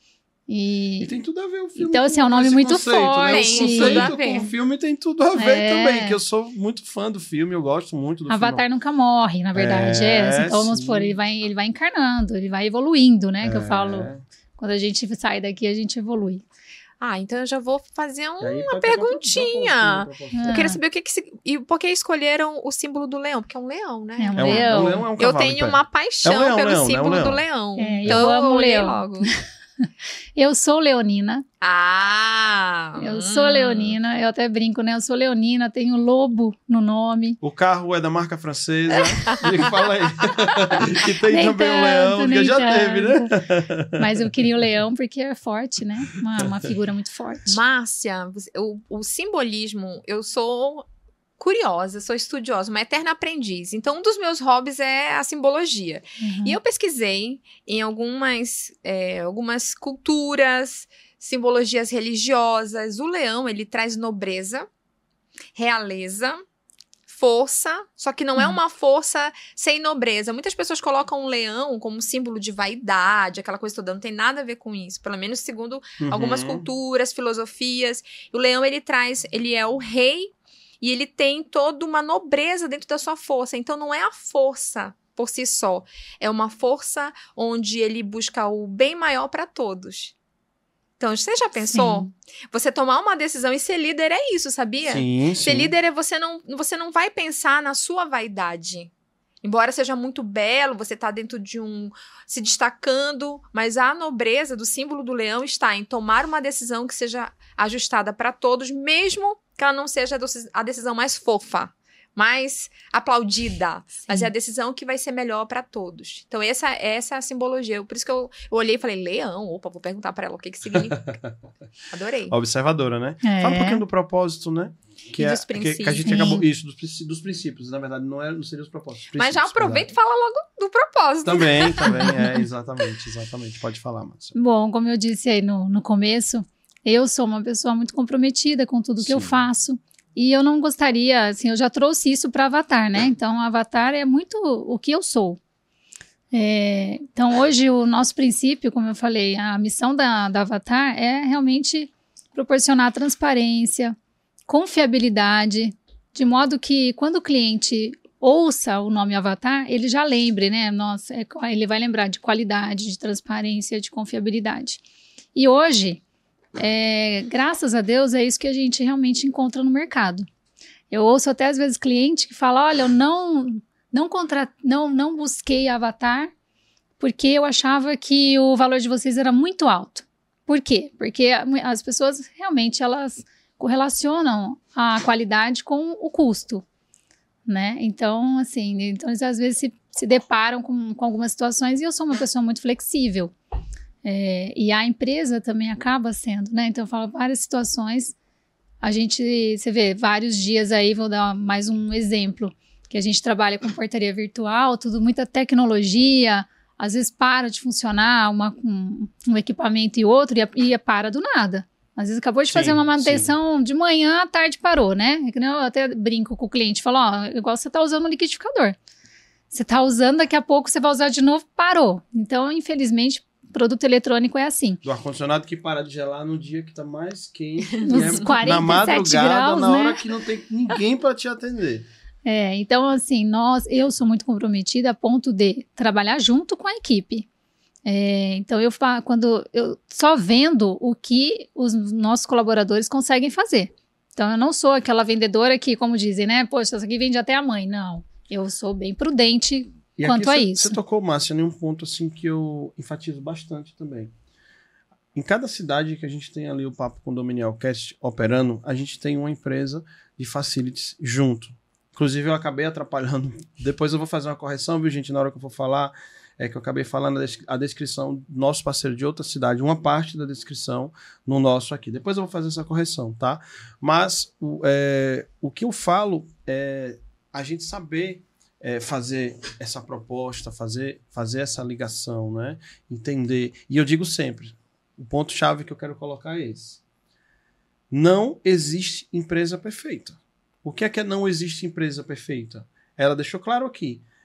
E, e tem tudo a ver o filme. Então, assim, é um nome esse muito conceito, forte. Né? O Tem conceito tudo a ver. com o filme tem tudo a ver É. também, que eu sou muito fã do filme, eu gosto muito do Avatar filme. nunca morre, na verdade. É, É, assim, então, vamos sim. supor, ele vai, ele vai encarnando, ele vai evoluindo, né? Que eu É. falo, quando a gente sai daqui, a gente evolui. Ah, então eu já vou fazer um... E aí pode perguntinha. pegar uma proposta, uma Eu Ah. queria saber o que que... Se... E por que escolheram o símbolo do leão? Porque é um leão, né? É um É um, leão. um leão é um Eu cavalo, tenho então. uma paixão É um leão, pelo leão, né? símbolo Um leão. do leão. É, eu então amo olhei leão. logo. Eu sou leonina, Ah! eu hum. sou leonina, eu até brinco, né? Eu sou leonina, tenho lobo no nome. O carro é da marca francesa. E fala aí. que tem Nem também o tanto, leão, que nem já tanto. teve, né? Mas eu queria o leão porque é forte, né? Uma, uma figura muito forte. Márcia, você- o, o simbolismo, eu sou curiosa, sou estudiosa, uma eterna aprendiz. Então, um dos meus hobbies é a simbologia. Uhum. E eu pesquisei em algumas, é, algumas culturas, simbologias religiosas. O leão, ele traz nobreza, realeza, força, só que não é Uhum. uma força sem nobreza. Muitas pessoas colocam um leão como símbolo de vaidade, aquela coisa toda. Não tem nada a ver com isso, pelo menos segundo algumas Uhum. culturas, filosofias. O leão, ele traz, ele é o rei e ele tem toda uma nobreza dentro da sua força. Então, não é a força por si só. É uma força onde ele busca o bem maior para todos. Então, você já pensou? Sim. Você tomar uma decisão e ser líder é isso, sabia? Sim, Ser sim. líder é você não, você não vai pensar na sua vaidade. Embora seja muito belo, você tá dentro de um... se destacando, mas a nobreza do símbolo do leão está em tomar uma decisão que seja ajustada para todos, mesmo que ela não seja a doci- a decisão mais fofa, mais aplaudida, Sim. mas é a decisão que vai ser melhor para todos. Então, essa, essa é a simbologia. Eu- Por isso que eu, eu olhei e falei, leão, opa, vou perguntar para ela o que que significa. Adorei. Observadora, né? É. Fala um pouquinho do propósito, né? Que, E é, dos que, que a gente princípios. acabou. Isso, dos, princ- dos princípios. Na verdade, não, é, não seria os propósitos. Mas já princípios, aproveita e perdão. fala logo do propósito. Também, também. É, exatamente, exatamente. Pode falar, Márcia. Bom, como eu disse aí no, no começo, eu sou uma pessoa muito comprometida com tudo que eu Sim. faço. E eu não gostaria, assim, eu já trouxe isso para Avatar, né? Então, Avatar é muito o que eu sou. É, então, hoje, o nosso princípio, como eu falei, a missão da, da Avatar é realmente proporcionar transparência, confiabilidade, de modo que quando o cliente ouça o nome Avatar, ele já lembre, né? Nossa, é, ele vai lembrar de qualidade, de transparência, de confiabilidade. E hoje, é, graças a Deus, é isso que a gente realmente encontra no mercado. Eu ouço até às vezes cliente que fala, olha, eu não, não, contra, não, não busquei Avatar porque eu achava que o valor de vocês era muito alto. Por quê? Porque as pessoas realmente elas correlacionam a qualidade com o custo, né? Então, assim, então eles às vezes se, se deparam com, com algumas situações e eu sou uma pessoa muito flexível. É, e a empresa também acaba sendo, né? Então, eu falo várias situações. A gente, você vê, vários dias aí, vou dar mais um exemplo, que a gente trabalha com portaria virtual, tudo, muita tecnologia, às vezes para de funcionar uma, um, um equipamento e outro e, e para do nada. Às vezes acabou de Sim, fazer uma manutenção de manhã, à tarde parou, né? É que nem eu até brinco com o cliente, falo, ó, igual você tá usando um liquidificador. Você tá usando, daqui a pouco você vai usar de novo, parou. Então, infelizmente, produto eletrônico é assim. Do ar-condicionado que para de gelar no dia que tá mais quente. Nos né? quarenta e Na madrugada, sete graus, na hora né? que não tem ninguém para te atender. É, então, assim, nós, eu sou muito comprometida a ponto de trabalhar junto com a equipe. É, então, eu fa- quando eu só vendo o que os nossos colaboradores conseguem fazer. Então, eu não sou aquela vendedora que, como dizem, né? Poxa, essa aqui vende até a mãe. Não, eu sou bem prudente E quanto aqui a cê- isso. Você tocou, Márcia, em um ponto assim que eu enfatizo bastante também. Em cada cidade que a gente tem ali o Papo Condominial Cast operando, a gente tem uma empresa de facilities junto. Inclusive, eu acabei atrapalhando. Depois eu vou fazer uma correção, viu, gente? Na hora que eu for falar, é que eu acabei falando a, des- a descrição do nosso parceiro de outra cidade, uma parte da descrição no nosso aqui. Depois eu vou fazer essa correção, tá? Mas o, é, o que eu falo é a gente saber é, fazer essa proposta, fazer, fazer essa ligação, né? Entender. E eu digo sempre, o ponto-chave que eu quero colocar é esse. Não existe empresa perfeita. O que é que é não existe empresa perfeita? Ela deixou claro aqui.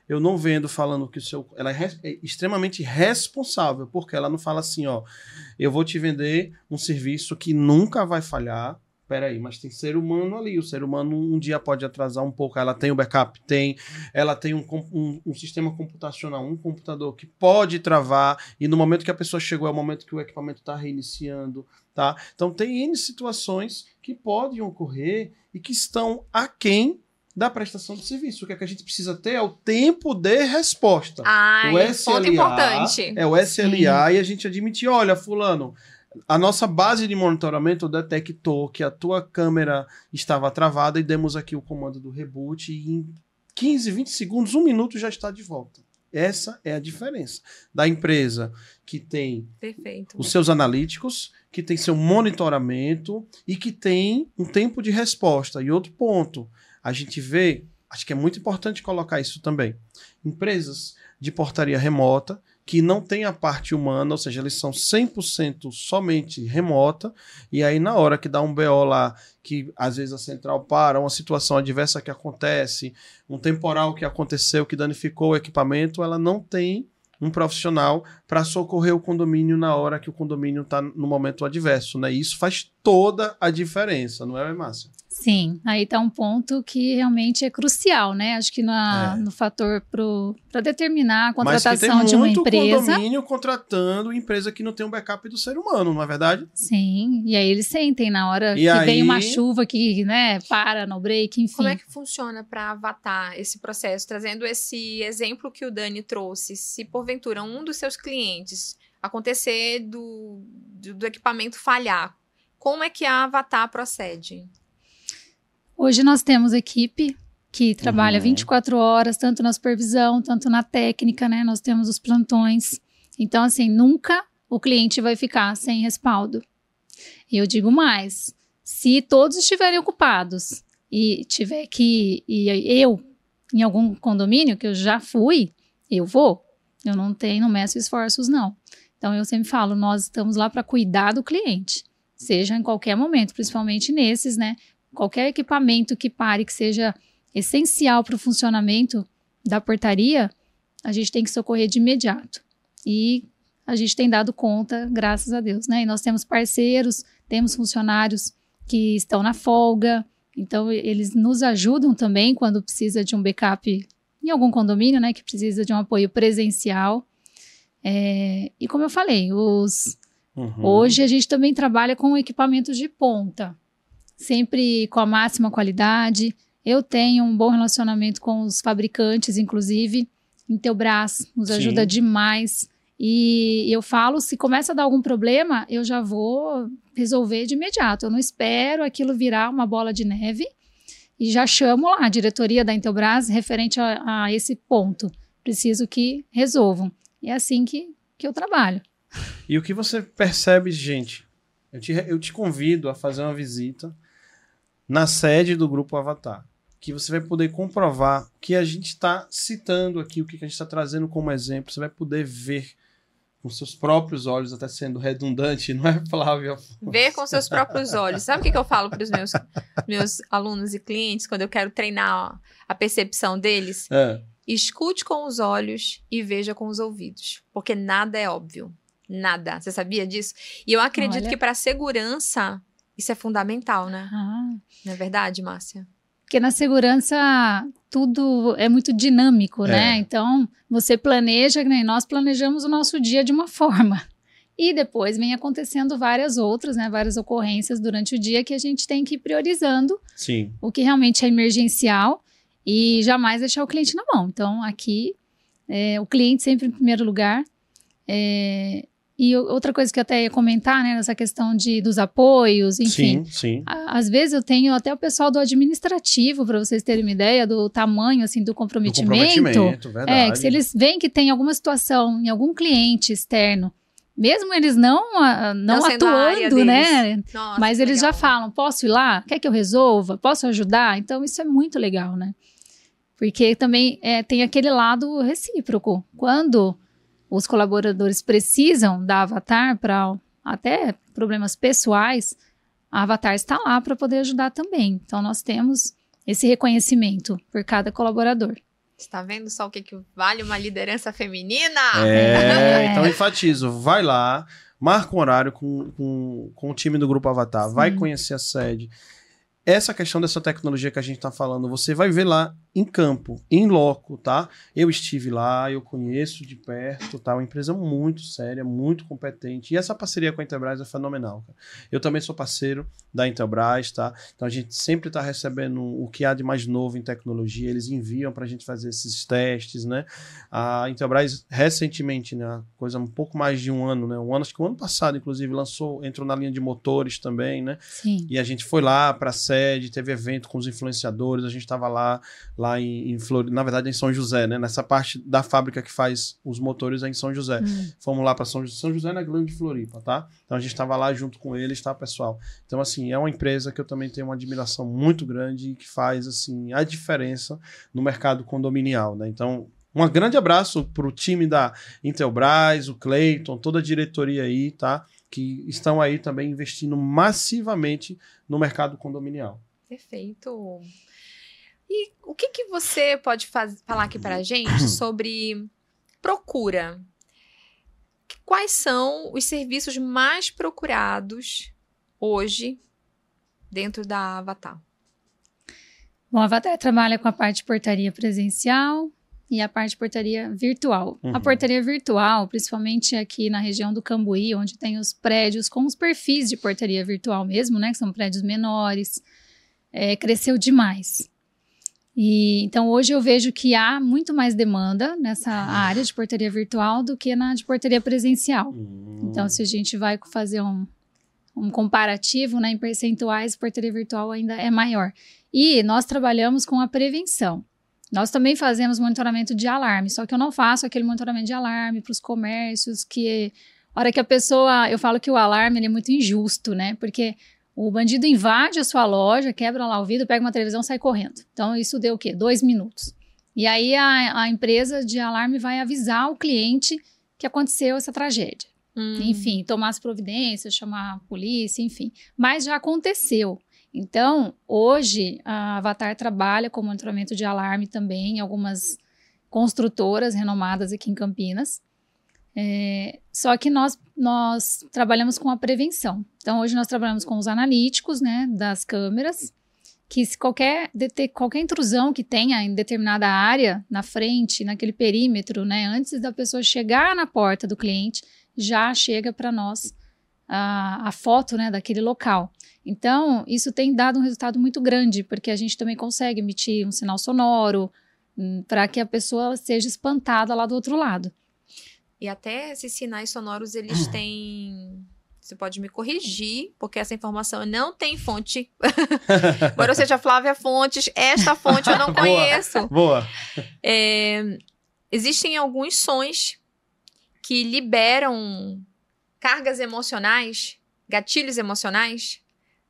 eu não vendo falando que o seu... Ela é, res, é extremamente responsável, porque ela não fala assim, ó, eu vou te vender um serviço que nunca vai falhar. Peraí, mas tem ser humano ali. O ser humano um dia pode atrasar um pouco. Ela tem o backup? Tem. Ela tem um, um, um sistema computacional, um computador que pode travar. E no momento que a pessoa chegou, é o momento que o equipamento está reiniciando. Tá? Então, tem N situações que podem ocorrer e que estão aquém da prestação de serviço. O que é que a gente precisa ter é o tempo de resposta. Ah, o é um ponto importante. É o S L A. Sim. E a gente admitir, olha, fulano... A nossa base de monitoramento detectou que a tua câmera estava travada e demos aqui o comando do reboot e em quinze, vinte segundos, um minuto já está de volta. Essa é a diferença da empresa que tem Perfeito. Os seus analíticos, que tem seu monitoramento e que tem um tempo de resposta. E outro ponto, a gente vê, acho que é muito importante colocar isso também, empresas de portaria remota que não tem a parte humana, ou seja, eles são cem por cento somente remota, e aí na hora que dá um B O lá, que às vezes a central para, uma situação adversa que acontece, um temporal que aconteceu, que danificou o equipamento, ela não tem um profissional para socorrer o condomínio na hora que o condomínio está no momento adverso, né? E isso faz toda a diferença, não é, Márcia? Sim, aí está um ponto que realmente é crucial, né? Acho que na, é. no fator para determinar a contratação de uma empresa. Mas tem muito condomínio contratando empresa que não tem um backup do ser humano, não é verdade? Sim, e aí eles sentem na hora e que aí... vem uma chuva que, né, para no break, enfim. Como é que funciona para avatar esse processo? Trazendo esse exemplo que o Dani trouxe, se porventura um dos seus clientes acontecer do, do, do equipamento falhar, como é que a Avatar procede? Hoje nós temos equipe que trabalha uhum. vinte e quatro horas, tanto na supervisão, tanto na técnica, né? Nós temos os plantões. Então, assim, nunca o cliente vai ficar sem respaldo. E eu digo mais, se todos estiverem ocupados e tiver que... E eu, em algum condomínio que eu já fui, eu vou. Eu não tenho, não meço esforços, não. Então, eu sempre falo, nós estamos lá para cuidar do cliente. Seja em qualquer momento, principalmente nesses, né? Qualquer equipamento que pare, que seja essencial para o funcionamento da portaria, a gente tem que socorrer de imediato. E a gente tem dado conta, graças a Deus, né? E nós temos parceiros, temos funcionários que estão na folga, então eles nos ajudam também quando precisa de um backup em algum condomínio, né? Que precisa de um apoio presencial. É, e como eu falei, os, uhum. hoje a gente também trabalha com equipamentos de ponta, sempre com a máxima qualidade. Eu tenho um bom relacionamento com os fabricantes, inclusive. Intelbras nos ajuda Sim. demais. E eu falo, se começa a dar algum problema, eu já vou resolver de imediato. Eu não espero aquilo virar uma bola de neve e já chamo lá a diretoria da Intelbras referente a, a esse ponto. Preciso que resolvam. E é assim que, que eu trabalho. E o que você percebe, gente? Eu te, eu te convido a fazer uma visita na sede do Grupo Avatar, que você vai poder comprovar o que a gente está citando aqui, o que a gente está trazendo como exemplo. Você vai poder ver com seus próprios olhos, até sendo redundante, não é, Flávia? Ver com seus próprios olhos. Sabe o que, que eu falo para os meus, meus alunos e clientes quando eu quero treinar ó, a percepção deles? É. Escute com os olhos e veja com os ouvidos, porque nada é óbvio. Nada. Você sabia disso? E eu acredito Olha. que para segurança isso é fundamental, né? Ah. Não é verdade, Márcia? Porque na segurança tudo é muito dinâmico, é. né? Então, você planeja, né? Nós planejamos o nosso dia de uma forma. E depois vem acontecendo várias outras, né? Várias ocorrências durante o dia que a gente tem que ir priorizando Sim. o que realmente é emergencial e jamais deixar o cliente na mão. Então, aqui, é, o cliente sempre em primeiro lugar. É, e outra coisa que eu até ia comentar, né, nessa questão de, dos apoios, enfim. Sim, sim. A, às vezes eu tenho até o pessoal do administrativo, para vocês terem uma ideia do tamanho, assim, do comprometimento. Do comprometimento, verdade. É, que se eles veem que tem alguma situação em algum cliente externo, mesmo eles não, a, não, não atuando, né? Nossa, mas eles legal. já falam, posso ir lá? Quer que eu resolva? Posso ajudar? Então isso é muito legal, né? Porque também é, tem aquele lado recíproco. Quando os colaboradores precisam da Avatar para até problemas pessoais, a Avatar está lá para poder ajudar também. Então, nós temos esse reconhecimento por cada colaborador. Você tá vendo só o que, que vale uma liderança feminina? É, então enfatizo, vai lá, marca um horário com, com, com o time do Grupo Avatar, Sim. vai conhecer a sede. Essa questão dessa tecnologia que a gente tá falando, você vai ver lá em campo, em loco, tá? Eu estive lá, eu conheço de perto, tá? Uma empresa muito séria, muito competente. E essa parceria com a Intelbras é fenomenal, cara. Eu também sou parceiro da Intelbras, tá? Então a gente sempre tá recebendo o que há de mais novo em tecnologia. Eles enviam pra gente fazer esses testes, né? A Intelbras, recentemente, né? Coisa um pouco mais de um ano, né? Um ano, acho que o ano passado, inclusive, lançou, entrou na linha de motores também, né? Sim. E a gente foi lá pra sede, teve evento com os influenciadores, a gente tava lá, lá em, em Flor... na verdade em São José, né? Nessa parte da fábrica que faz os motores é em São José. Hum. Fomos lá para São José. São José na Grande Floripa, tá? Então a gente estava lá junto com eles, tá, pessoal? Então, assim, é uma empresa que eu também tenho uma admiração muito grande e que faz, assim, a diferença no mercado condominial, né? Então, um grande abraço pro time da Intelbras, o Cleiton, toda a diretoria aí, tá? Que estão aí também investindo massivamente no mercado condominial. Perfeito. E o que, que você pode faz, falar aqui para a gente sobre procura? Quais são os serviços mais procurados hoje dentro da Avatar? Bom, a Avatar trabalha com a parte de portaria presencial e a parte de portaria virtual. Uhum. A portaria virtual, principalmente aqui na região do Cambuí, onde tem os prédios com os perfis de portaria virtual mesmo, né? Que são prédios menores, é, cresceu demais. E, então, hoje eu vejo que há muito mais demanda nessa área de portaria virtual do que na de portaria presencial. Uhum. Então, se a gente vai fazer um, um comparativo, né, em percentuais, portaria virtual ainda é maior. E nós trabalhamos com a prevenção. Nós também fazemos monitoramento de alarme, só que eu não faço aquele monitoramento de alarme para os comércios, que a hora que a pessoa... Eu falo que o alarme ele é muito injusto, né? Porque o bandido invade a sua loja, quebra lá o vidro, pega uma televisão e sai correndo. Então, isso deu o quê? Dois minutos. E aí, a, a empresa de alarme vai avisar o cliente que aconteceu essa tragédia. Hum. Enfim, tomar as providências, chamar a polícia, enfim. Mas já aconteceu. Então, hoje, a Avatar trabalha com monitoramento de alarme também em algumas construtoras renomadas aqui em Campinas. É, só que nós, nós trabalhamos com a prevenção. Então, hoje nós trabalhamos com os analíticos, né, das câmeras, que se qualquer, de, qualquer intrusão que tenha em determinada área, na frente, naquele perímetro, né, antes da pessoa chegar na porta do cliente, já chega para nós a, a foto, né, daquele local. Então, isso tem dado um resultado muito grande, porque a gente também consegue emitir um sinal sonoro hum, para que a pessoa seja espantada lá do outro lado. E até esses sinais sonoros, eles têm... Você pode me corrigir, porque essa informação não tem fonte. Agora, ou seja, Flávia Fontes, esta fonte eu não conheço. Boa. É, existem alguns sons que liberam cargas emocionais, gatilhos emocionais,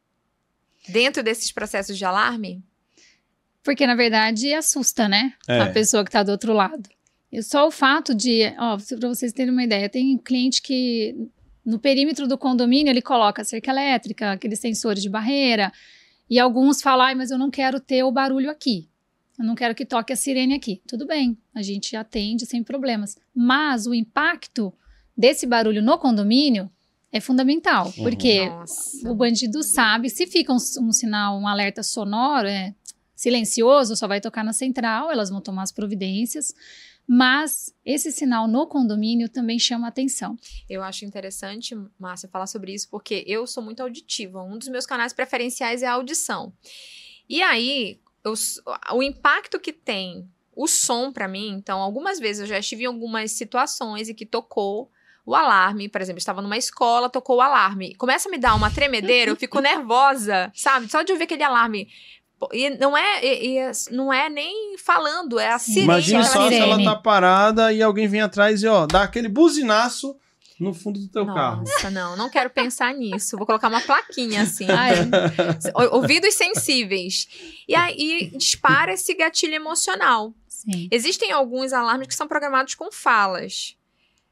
dentro desses processos de alarme? Porque, na verdade, assusta, né? É. A pessoa que está do outro lado. E só o fato de... Ó, para vocês terem uma ideia, tem cliente que no perímetro do condomínio ele coloca cerca elétrica, aqueles sensores de barreira, e alguns falam, ah, mas eu não quero ter o barulho aqui. Eu não quero que toque a sirene aqui. Tudo bem, a gente atende sem problemas. Mas o impacto desse barulho no condomínio é fundamental, uhum. Porque Nossa. O bandido sabe, se fica um, um sinal, um alerta sonoro, é silencioso, só vai tocar na central, elas vão tomar as providências, mas esse sinal no condomínio também chama atenção. Eu acho interessante, Márcia, falar sobre isso, porque eu sou muito auditiva, um dos meus canais preferenciais é a audição. E aí, eu, o impacto que tem o som para mim, então, algumas vezes eu já estive em algumas situações em que tocou o alarme, por exemplo, estava numa escola, tocou o alarme. Começa a me dar uma tremedeira, eu fico nervosa, sabe? Só de ouvir aquele alarme. E não é, e, e não é nem falando, é a sirene. Imagina só sirene. Se ela tá parada e alguém vem atrás e, ó, dá aquele buzinaço no fundo do teu Nossa, carro. Nossa, não, não quero pensar nisso. Vou colocar uma plaquinha assim. Ai, ouvidos sensíveis. E aí dispara esse gatilho emocional. Sim. Existem alguns alarmes que são programados com falas.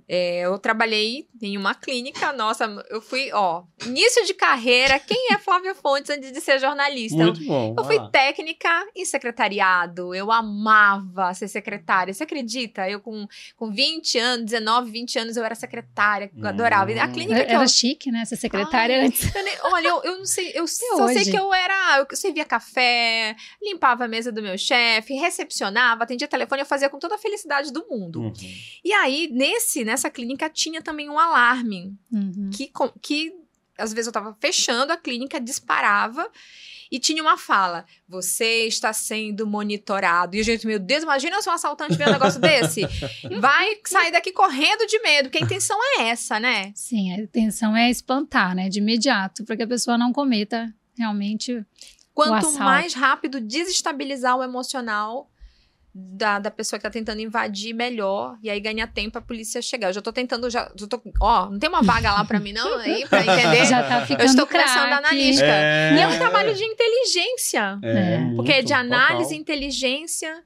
É, eu trabalhei em uma clínica, nossa, eu fui, ó, início de carreira, quem é Flávia Fontes antes de ser jornalista? Muito bom. Eu fui técnica em secretariado, eu amava ser secretária, você acredita? Eu com, com vinte anos, dezenove, vinte anos, eu era secretária, eu adorava. E a clínica que Era eu... chique, né, ser secretária Ai, antes. eu nem- olha, eu, eu não sei, eu só hoje? sei que eu era, eu servia café, limpava a mesa do meu chefe, recepcionava, atendia telefone, eu fazia com toda a felicidade do mundo. Uhum. E aí, nesse, nessa clínica, tinha também um alarme, Uhum. que, com- que às vezes eu tava fechando a clínica, disparava, e tinha uma fala, você está sendo monitorado. E a gente, meu Deus, imagina eu sou um assaltante ver um negócio desse. Vai sair daqui correndo de medo, porque a intenção é essa, né? Sim, a intenção é espantar, né, de imediato, para que a pessoa não cometa realmente. Quanto assalto. mais rápido desestabilizar o emocional da, da pessoa que tá tentando invadir, melhor. E aí ganha tempo pra polícia chegar. Eu já tô tentando, já, já tô, ó, não tem uma vaga lá pra mim não, aí, pra entender? Já tá ficando Eu estou crescendo craque. analítica. É. E é um trabalho de inteligência. É, É. muito, Porque é de análise, total. inteligência,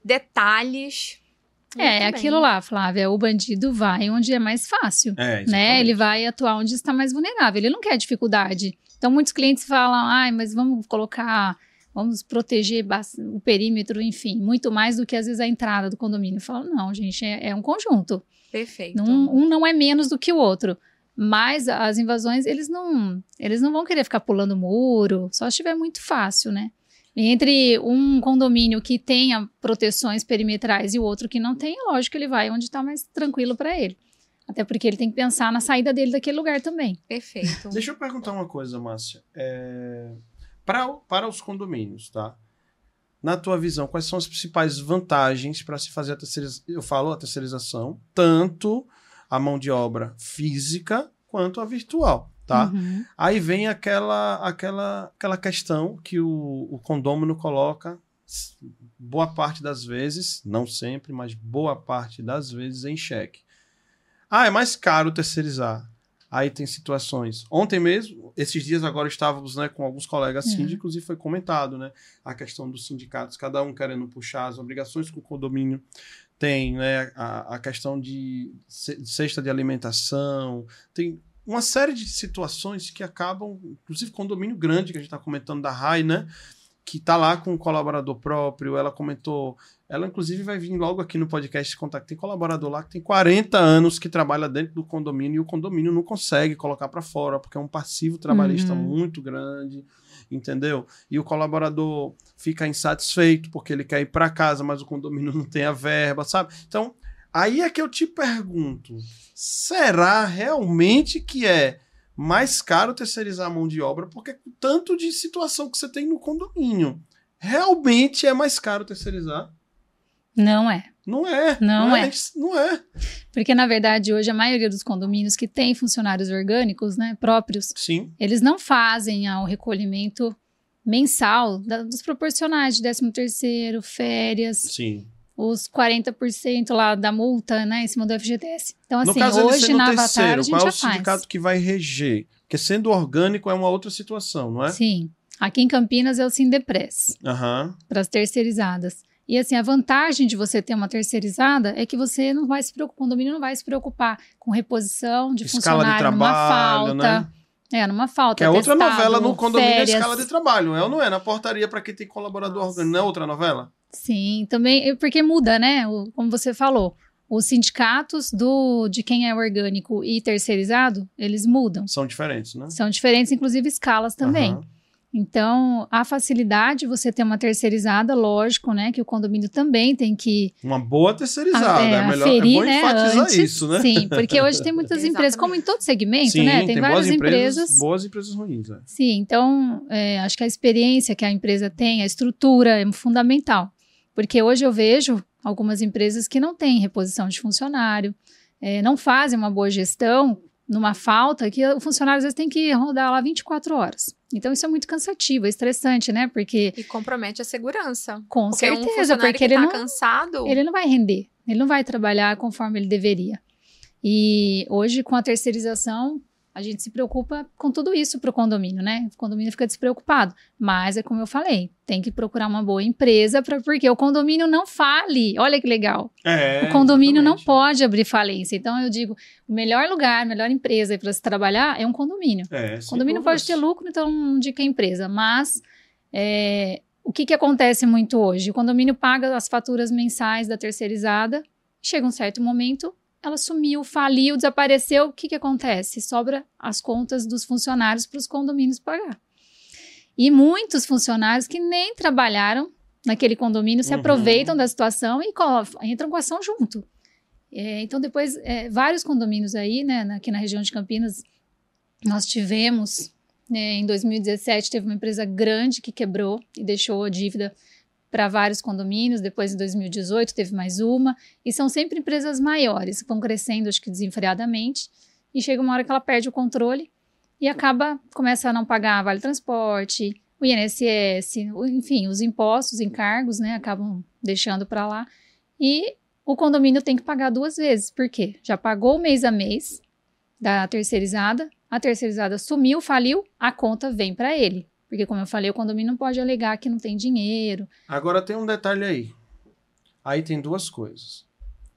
detalhes. É, Muito é bem. aquilo lá, Flávia, o bandido vai onde é mais fácil, É, né? exatamente. Ele vai atuar onde está mais vulnerável, ele não quer dificuldade. Então, muitos clientes falam, ai, mas vamos colocar, vamos proteger bas- o perímetro, enfim, muito mais do que às vezes a entrada do condomínio. Eu falo, não, gente, é, é um conjunto. Perfeito. Não- um não é menos do que o outro. Mas as invasões, eles não, eles não vão querer ficar pulando muro, só se estiver muito fácil, né? Entre um condomínio que tenha proteções perimetrais e o outro que não tem, é lógico que ele vai onde está mais tranquilo para ele. Até porque ele tem que pensar na saída dele daquele lugar também. Perfeito. Deixa eu perguntar uma coisa, Márcia. É... Para, o- para os condomínios, tá? Na tua visão, quais são as principais vantagens para se fazer a terceirização? Eu falo a terceirização, tanto a mão de obra física quanto a virtual, tá? Uhum. Aí vem aquela, aquela, aquela questão que o, o condômino coloca s- boa parte das vezes, não sempre, mas boa parte das vezes em xeque. Ah, é mais caro terceirizar. Aí tem situações. Ontem mesmo, esses dias agora estávamos, né, com alguns colegas Uhum. síndicos e foi comentado, né, a questão dos sindicatos, cada um querendo puxar as obrigações que o condomínio tem, né, a, a questão de ce- cesta de alimentação, tem uma série de situações que acabam, inclusive condomínio grande, que a gente está comentando da R A I, né, que está lá com um colaborador próprio, ela comentou, ela inclusive vai vir logo aqui no podcast contar que tem colaborador lá que tem quarenta anos que trabalha dentro do condomínio e o condomínio não consegue colocar para fora, porque é um passivo trabalhista Uhum. muito grande, entendeu? E o colaborador fica insatisfeito porque ele quer ir para casa, mas o condomínio não tem a verba, sabe? Então, aí é que eu te pergunto, será realmente que é mais caro terceirizar a mão de obra, porque com tanto de situação que você tem no condomínio, realmente é mais caro terceirizar? Não é. Não é. Não é. Não é. Porque, na verdade, hoje a maioria dos condomínios que tem funcionários orgânicos, né, próprios, Sim. eles não fazem ah, o recolhimento mensal da- dos proporcionais de décimo terceiro, férias, Sim. os quarenta por cento lá da multa, né, em cima do F G T S. Então, No assim, caso, ele hoje sendo na Avatar terceiro, a gente qual é já o sindicato faz. que vai reger? Porque sendo orgânico é uma outra situação, não é? Sim. Aqui em Campinas é o Sindepres, Aham. para as terceirizadas. E assim, a vantagem de você ter uma terceirizada é que você não vai se preocupar, o condomínio não vai se preocupar com reposição de Escala de funcionário numa trabalho, falta. né? É, numa falta. Que é outra atestado, novela no condomínio, férias. a escala de trabalho. É ou não é? Na portaria, para quem tem colaborador Nossa. orgânico, não é outra novela? Sim, também, é porque muda, né? O- como você falou, os sindicatos do, de quem é orgânico e terceirizado, eles mudam. São diferentes, né? São diferentes, inclusive escalas também. Aham. Então, a facilidade de você ter uma terceirizada, lógico, né? Que o condomínio também tem que Uma boa terceirizada. a- É, é, melhor, aferir, é bom né, enfatizar antes. isso, né? Sim, porque hoje tem muitas empresas, como em todo segmento, Sim, né? Tem, várias boas empresas, empresas. boas empresas ruins. É. Sim, então é, acho que a experiência que a empresa tem, a estrutura é fundamental. Porque hoje eu vejo algumas empresas que não têm reposição de funcionário, é, não fazem uma boa gestão numa falta que o funcionário às vezes tem que rodar lá vinte e quatro horas. Então isso é muito cansativo, é estressante, né? Porque, E compromete a segurança. com Porque um certeza, funcionário porque que ele tá não, cansado... ele não vai render, ele não vai trabalhar conforme ele deveria. E hoje, com a terceirização, a gente se preocupa com tudo isso para o condomínio, né? O condomínio fica despreocupado. Mas é como eu falei, tem que procurar uma boa empresa, pra, porque o condomínio não fale. Olha que legal. É, o condomínio exatamente. não pode abrir falência. Então, eu digo, o melhor lugar, a melhor empresa para se trabalhar é um condomínio. É, O condomínio pode ter lucro, então não indica a empresa. Mas é, o que, que acontece muito hoje? O condomínio paga as faturas mensais da terceirizada, chega um certo momento, ela sumiu, faliu, desapareceu. O que, que acontece? Sobra as contas dos funcionários para os condomínios pagar. E muitos funcionários que nem trabalharam naquele condomínio se Uhum. aproveitam da situação e entram com a ação junto. É, então, depois, é, vários condomínios aí, né, aqui na região de Campinas, nós tivemos, né, em dois mil e dezessete, teve uma empresa grande que quebrou e deixou a dívida para vários condomínios. Depois, em dois mil e dezoito, teve mais uma. E são sempre empresas maiores, que vão crescendo, acho que desenfreadamente. E chega uma hora que ela perde o controle e acaba, começa a não pagar vale transporte, o I N S S, o, enfim, os impostos, encargos, né, acabam deixando para lá. E o condomínio tem que pagar duas vezes. Por quê? Já pagou mês a mês da terceirizada, a terceirizada sumiu, faliu, a conta vem para ele. Porque, como eu falei, o condomínio não pode alegar que não tem dinheiro. Agora tem um detalhe aí. Aí tem duas coisas.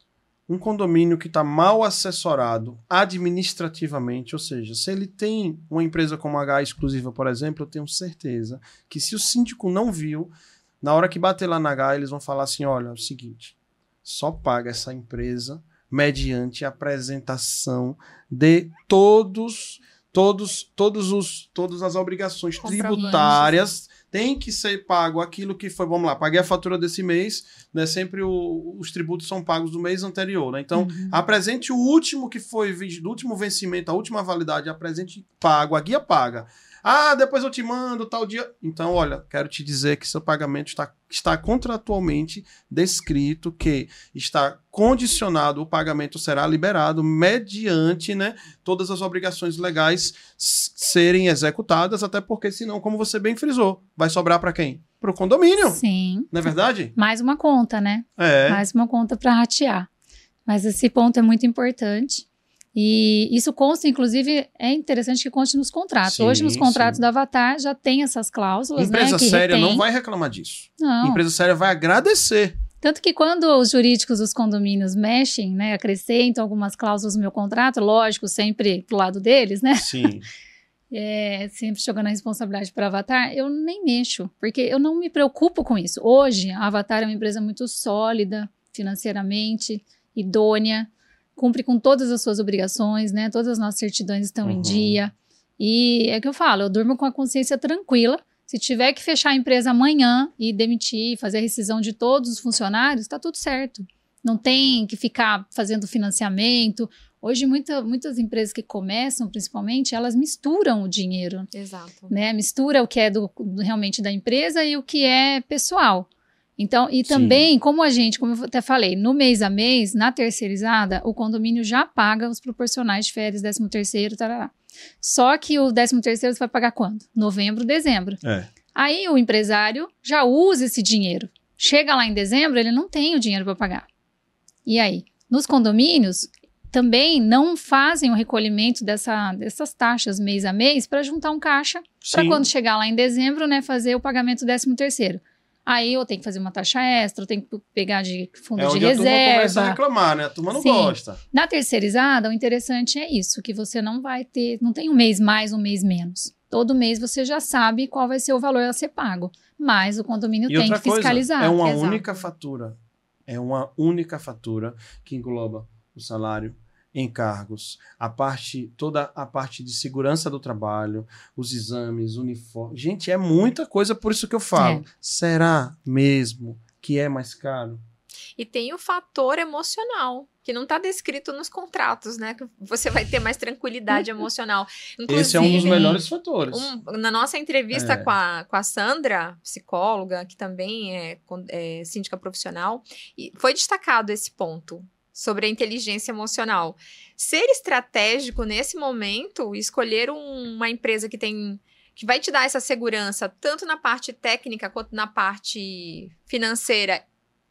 Um condomínio que está mal assessorado administrativamente, ou seja, se ele tem uma empresa como a H Exclusiva, por exemplo, eu tenho certeza que se o síndico não viu, na hora que bater lá na H, eles vão falar assim, olha, é o seguinte, só paga essa empresa mediante a apresentação de todos... Todos, todos os, todas as obrigações tributárias tem que ser pago aquilo que foi, vamos lá, paguei a fatura desse mês, né, sempre o, os tributos são pagos do mês anterior, né, então Uhum. apresente o último que foi, do último vencimento, a última validade, apresente pago, a guia paga. Ah, depois eu te mando, tal dia. Então, olha, quero te dizer que seu pagamento está, está contratualmente descrito, que está condicionado, o pagamento será liberado mediante, né, todas as obrigações legais serem executadas, até porque, senão, como você bem frisou, vai sobrar para quem? Para o condomínio. Sim. Não é verdade? Mais uma conta, né? É. Mais uma conta para ratear. Mas esse ponto é muito importante. E isso consta, inclusive, é interessante que conste nos contratos. Sim, Hoje, nos contratos sim. da Avatar, já tem essas cláusulas, Empresa né? Que séria retém. não vai reclamar disso. Não. Empresa séria vai agradecer. Tanto que quando os jurídicos dos condomínios mexem, né, acrescentam algumas cláusulas no meu contrato, lógico, sempre pro lado deles, né? Sim. É, sempre jogando a responsabilidade para a Avatar, eu nem mexo, porque eu não me preocupo com isso. Hoje, a Avatar é uma empresa muito sólida, financeiramente, idônea, cumpre com todas as suas obrigações, né? Todas as nossas certidões estão Uhum. em dia. E é o que eu falo, eu durmo com a consciência tranquila. Se tiver que fechar a empresa amanhã e demitir, fazer a rescisão de todos os funcionários, está tudo certo. Não tem que ficar fazendo financiamento. Hoje, muita, muitas empresas que começam, principalmente, elas misturam o dinheiro, Exato. né? Mistura o que é do, do- realmente da empresa e o que é pessoal. Então, e também, Sim. como a gente, como eu até falei, no mês a mês, na terceirizada, o condomínio já paga os proporcionais de férias, décimo terceiro, tarará. Só que o décimo terceiro você vai pagar quando? Novembro, dezembro. É. Aí o empresário já usa esse dinheiro. Chega lá em dezembro, ele não tem o dinheiro para pagar. E aí? Nos condomínios, também não fazem o recolhimento dessa, dessas taxas mês a mês para juntar um caixa para Sim. quando chegar lá em dezembro, né, fazer o pagamento do décimo terceiro. Aí eu tenho que fazer uma taxa extra, eu tenho que pegar de fundo É de onde a turma começa a reserva. reclamar, né? A turma não Sim. gosta. Na terceirizada, o interessante é isso, que você não vai ter, não tem um mês mais, um mês menos. Todo mês você já sabe qual vai ser o valor a ser pago, mas o condomínio E tem outra que fiscalizar. coisa, é uma exato. única fatura. É uma única fatura que engloba o salário, encargos, a parte, toda a parte de segurança do trabalho, os exames, uniforme. Gente, é muita coisa, por isso que eu falo. É. Será mesmo que é mais caro? E tem o fator emocional, que não está descrito nos contratos, né? Que você vai ter mais tranquilidade emocional. Esse é um dos Inclusive, melhores fatores. Um- na nossa entrevista É. com, a, com a Sandra, psicóloga, que também é, con- é síndica profissional, e foi destacado esse ponto sobre a inteligência emocional. Ser estratégico nesse momento, escolher um- uma empresa que tem que vai te dar essa segurança, tanto na parte técnica quanto na parte financeira,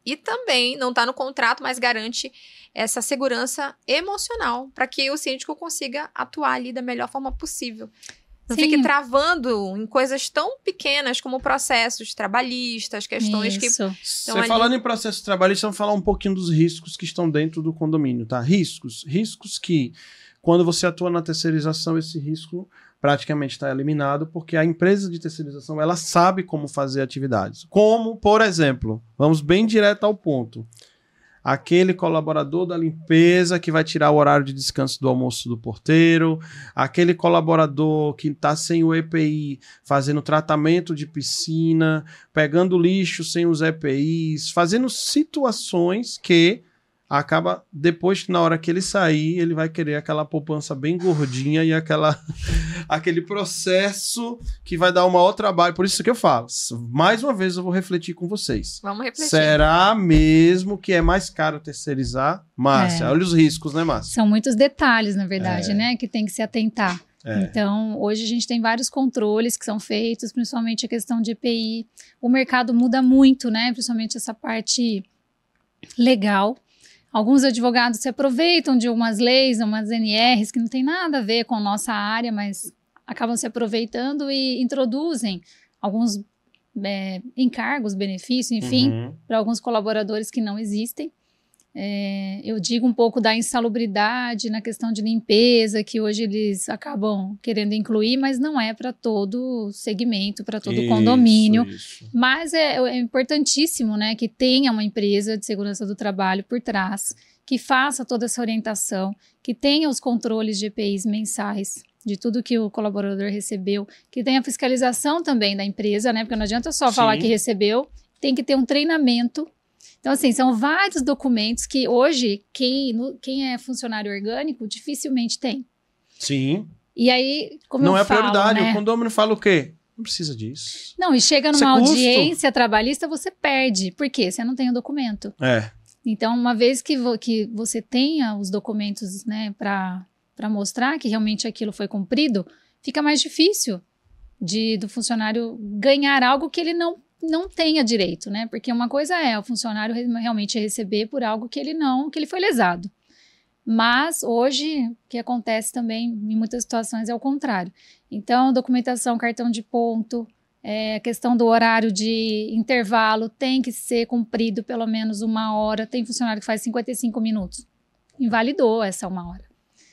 E também não está no contrato, mas garante essa segurança emocional para que o síndico consiga atuar ali da melhor forma possível. Não Sim. fique travando em coisas tão pequenas como processos trabalhistas, questões Isso. que... Você ali- falando em processo trabalhista, vamos falar um pouquinho dos riscos que estão dentro do condomínio, tá? Riscos. Riscos que, quando você atua na terceirização, esse risco praticamente está eliminado, porque a empresa de terceirização, ela sabe como fazer atividades. Como, por exemplo, vamos bem direto ao ponto. Aquele colaborador da limpeza que vai tirar o horário de descanso do almoço do porteiro, aquele colaborador que está sem o E P I, fazendo tratamento de piscina, pegando lixo sem os E P Is, fazendo situações que acaba, depois que na hora que ele sair, ele vai querer aquela poupança bem gordinha e aquela, aquele processo que vai dar o maior trabalho. Por isso que eu falo, mais uma vez eu vou refletir com vocês. Vamos refletir. Será mesmo que é mais caro terceirizar? Márcia, É. olha os riscos, né, Márcia? São muitos detalhes, na verdade, É. né? Que tem que se atentar. É. Então, hoje a gente tem vários controles que são feitos, principalmente a questão de E P I. O mercado muda muito, né? Principalmente essa parte legal. Alguns advogados se aproveitam de umas leis, umas N Rs que não tem nada a ver com a nossa área, mas acabam se aproveitando e introduzem alguns é, encargos, benefícios, enfim, Uhum. para alguns colaboradores que não existem. É, eu digo um pouco da insalubridade na questão de limpeza, que hoje eles acabam querendo incluir, mas não é para todo segmento, para todo Isso, condomínio. isso. Mas é, é importantíssimo, né, que tenha uma empresa de segurança do trabalho por trás, que faça toda essa orientação, que tenha os controles de E P Is mensais, de tudo que o colaborador recebeu, que tenha a fiscalização também da empresa, né, porque não adianta só Sim. falar que recebeu, tem que ter um treinamento. Então, assim, são vários documentos que hoje, quem, no- quem é funcionário orgânico, dificilmente tem. Sim. E aí, como Não eu é falo, prioridade. né? O condomínio fala o quê? Não precisa disso. Não, e chega Isso é numa custo. audiência trabalhista, você perde. Por quê? Você não tem o documento. É. Então, uma vez que, vo- que você tenha os documentos, né, para para mostrar que realmente aquilo foi cumprido, fica mais difícil de, do funcionário ganhar algo que ele não, não tenha direito, né? Porque uma coisa é o funcionário re- realmente receber por algo que ele não, que ele foi lesado. Mas hoje, o que acontece também em muitas situações é o contrário. Então, documentação, cartão de ponto, é, a questão do horário de intervalo tem que ser cumprido pelo menos uma hora. Tem funcionário que faz cinquenta e cinco minutos. Invalidou essa uma hora.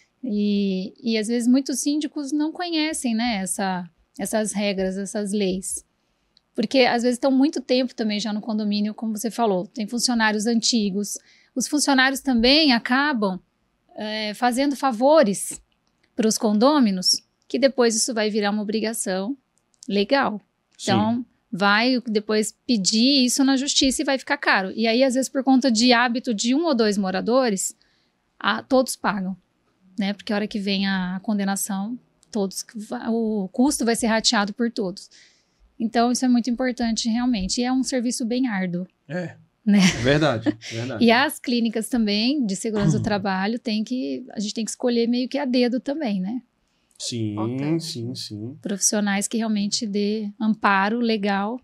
E, e às vezes muitos síndicos não conhecem, né, essa, essas regras, essas leis. Porque às vezes estão muito tempo também já no condomínio, como você falou. Tem funcionários antigos. Os funcionários também acabam é, fazendo favores para os condôminos, que depois isso vai virar uma obrigação legal. Então, Sim. vai depois pedir isso na justiça e vai ficar caro. E aí, às vezes, por conta de hábito de um ou dois moradores, a, todos pagam, né? Porque a hora que vem a condenação, todos, o custo vai ser rateado por todos. Então, isso é muito importante, realmente. E é um serviço bem árduo. É. Né? Verdade. Verdade. E as clínicas também, de segurança do trabalho, tem que, a gente tem que escolher meio que a dedo também, né? Sim, Importante. sim, sim. Profissionais que realmente dê amparo legal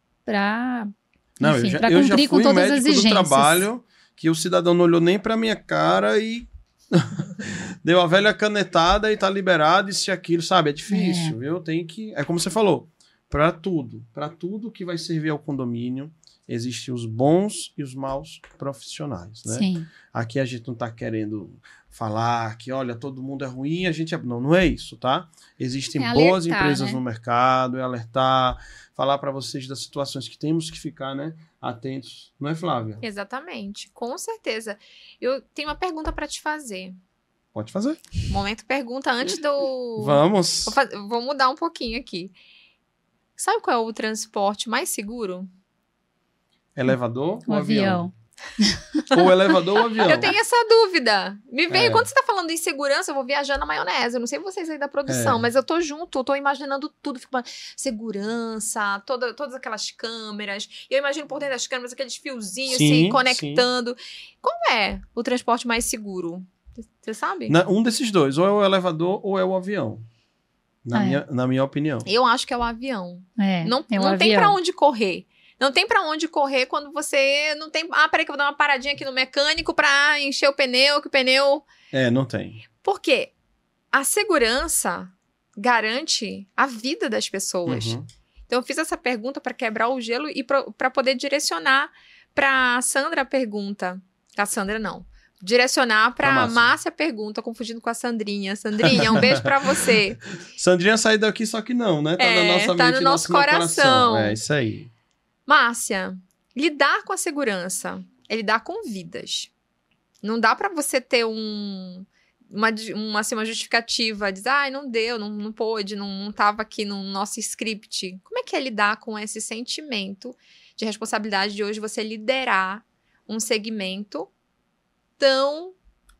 para Não, eu Enfim, já, pra eu já cumprir com fui todas as médico do exigências. trabalho que o cidadão não olhou nem pra minha cara e deu a velha canetada e tá liberado, isso e aquilo, sabe? É difícil, viu? Tem que... É como você falou, pra tudo, pra tudo que vai servir ao condomínio, existem os bons e os maus profissionais, né? Sim. Aqui a gente não tá querendo falar que, olha, todo mundo é ruim, a gente é... Não, não é isso, tá? Existem É boas alertar, empresas né? no mercado, é alertar, falar para vocês das situações que temos que ficar, né, atentos. Não é, Flávia? Exatamente, com certeza. Eu tenho uma pergunta para te fazer. Pode fazer. Momento pergunta antes do... Vamos. Vou, faz- vou mudar um pouquinho aqui. Sabe qual é o transporte mais seguro? Elevador O ou avião. avião? Ou elevador ou avião? Eu tenho essa dúvida. Me veio, É. quando você tá falando em segurança, eu vou viajar na maionese. Eu não sei vocês aí da produção, É. mas eu tô junto, eu tô imaginando tudo. Fico falando, segurança, toda, todas aquelas câmeras. E eu imagino por dentro das câmeras aqueles fiozinhos Sim, se conectando. Qual é o transporte mais seguro? Você sabe? Na- um desses dois, ou é o elevador ou é o avião. Na, É. minha, na minha opinião. Eu acho que é o avião. É, Não, é o não tem avião. pra onde correr. Não tem pra onde correr quando você não tem... Ah, peraí que eu vou dar uma paradinha aqui no mecânico pra encher o pneu, que o pneu... É, não tem. Por quê? A segurança garante a vida das pessoas. Uhum. Então, eu fiz essa pergunta para quebrar o gelo e para poder direcionar para a Sandra a pergunta. A Sandra, não. Direcionar para a Márcia a pergunta, confundindo com a Sandrinha. Sandrinha, um beijo para você. Sandrinha saiu daqui, só que não, né? Tá é, na nossa tá mente, no nosso nosso coração. coração. É, isso aí. Márcia, lidar com a segurança é lidar com vidas. Não dá para você ter um... Uma, uma, assim, uma justificativa, diz, ai, ah, não deu, não, não pôde, não, não tava aqui no nosso script. Como é que é lidar com esse sentimento de responsabilidade de hoje você liderar um segmento tão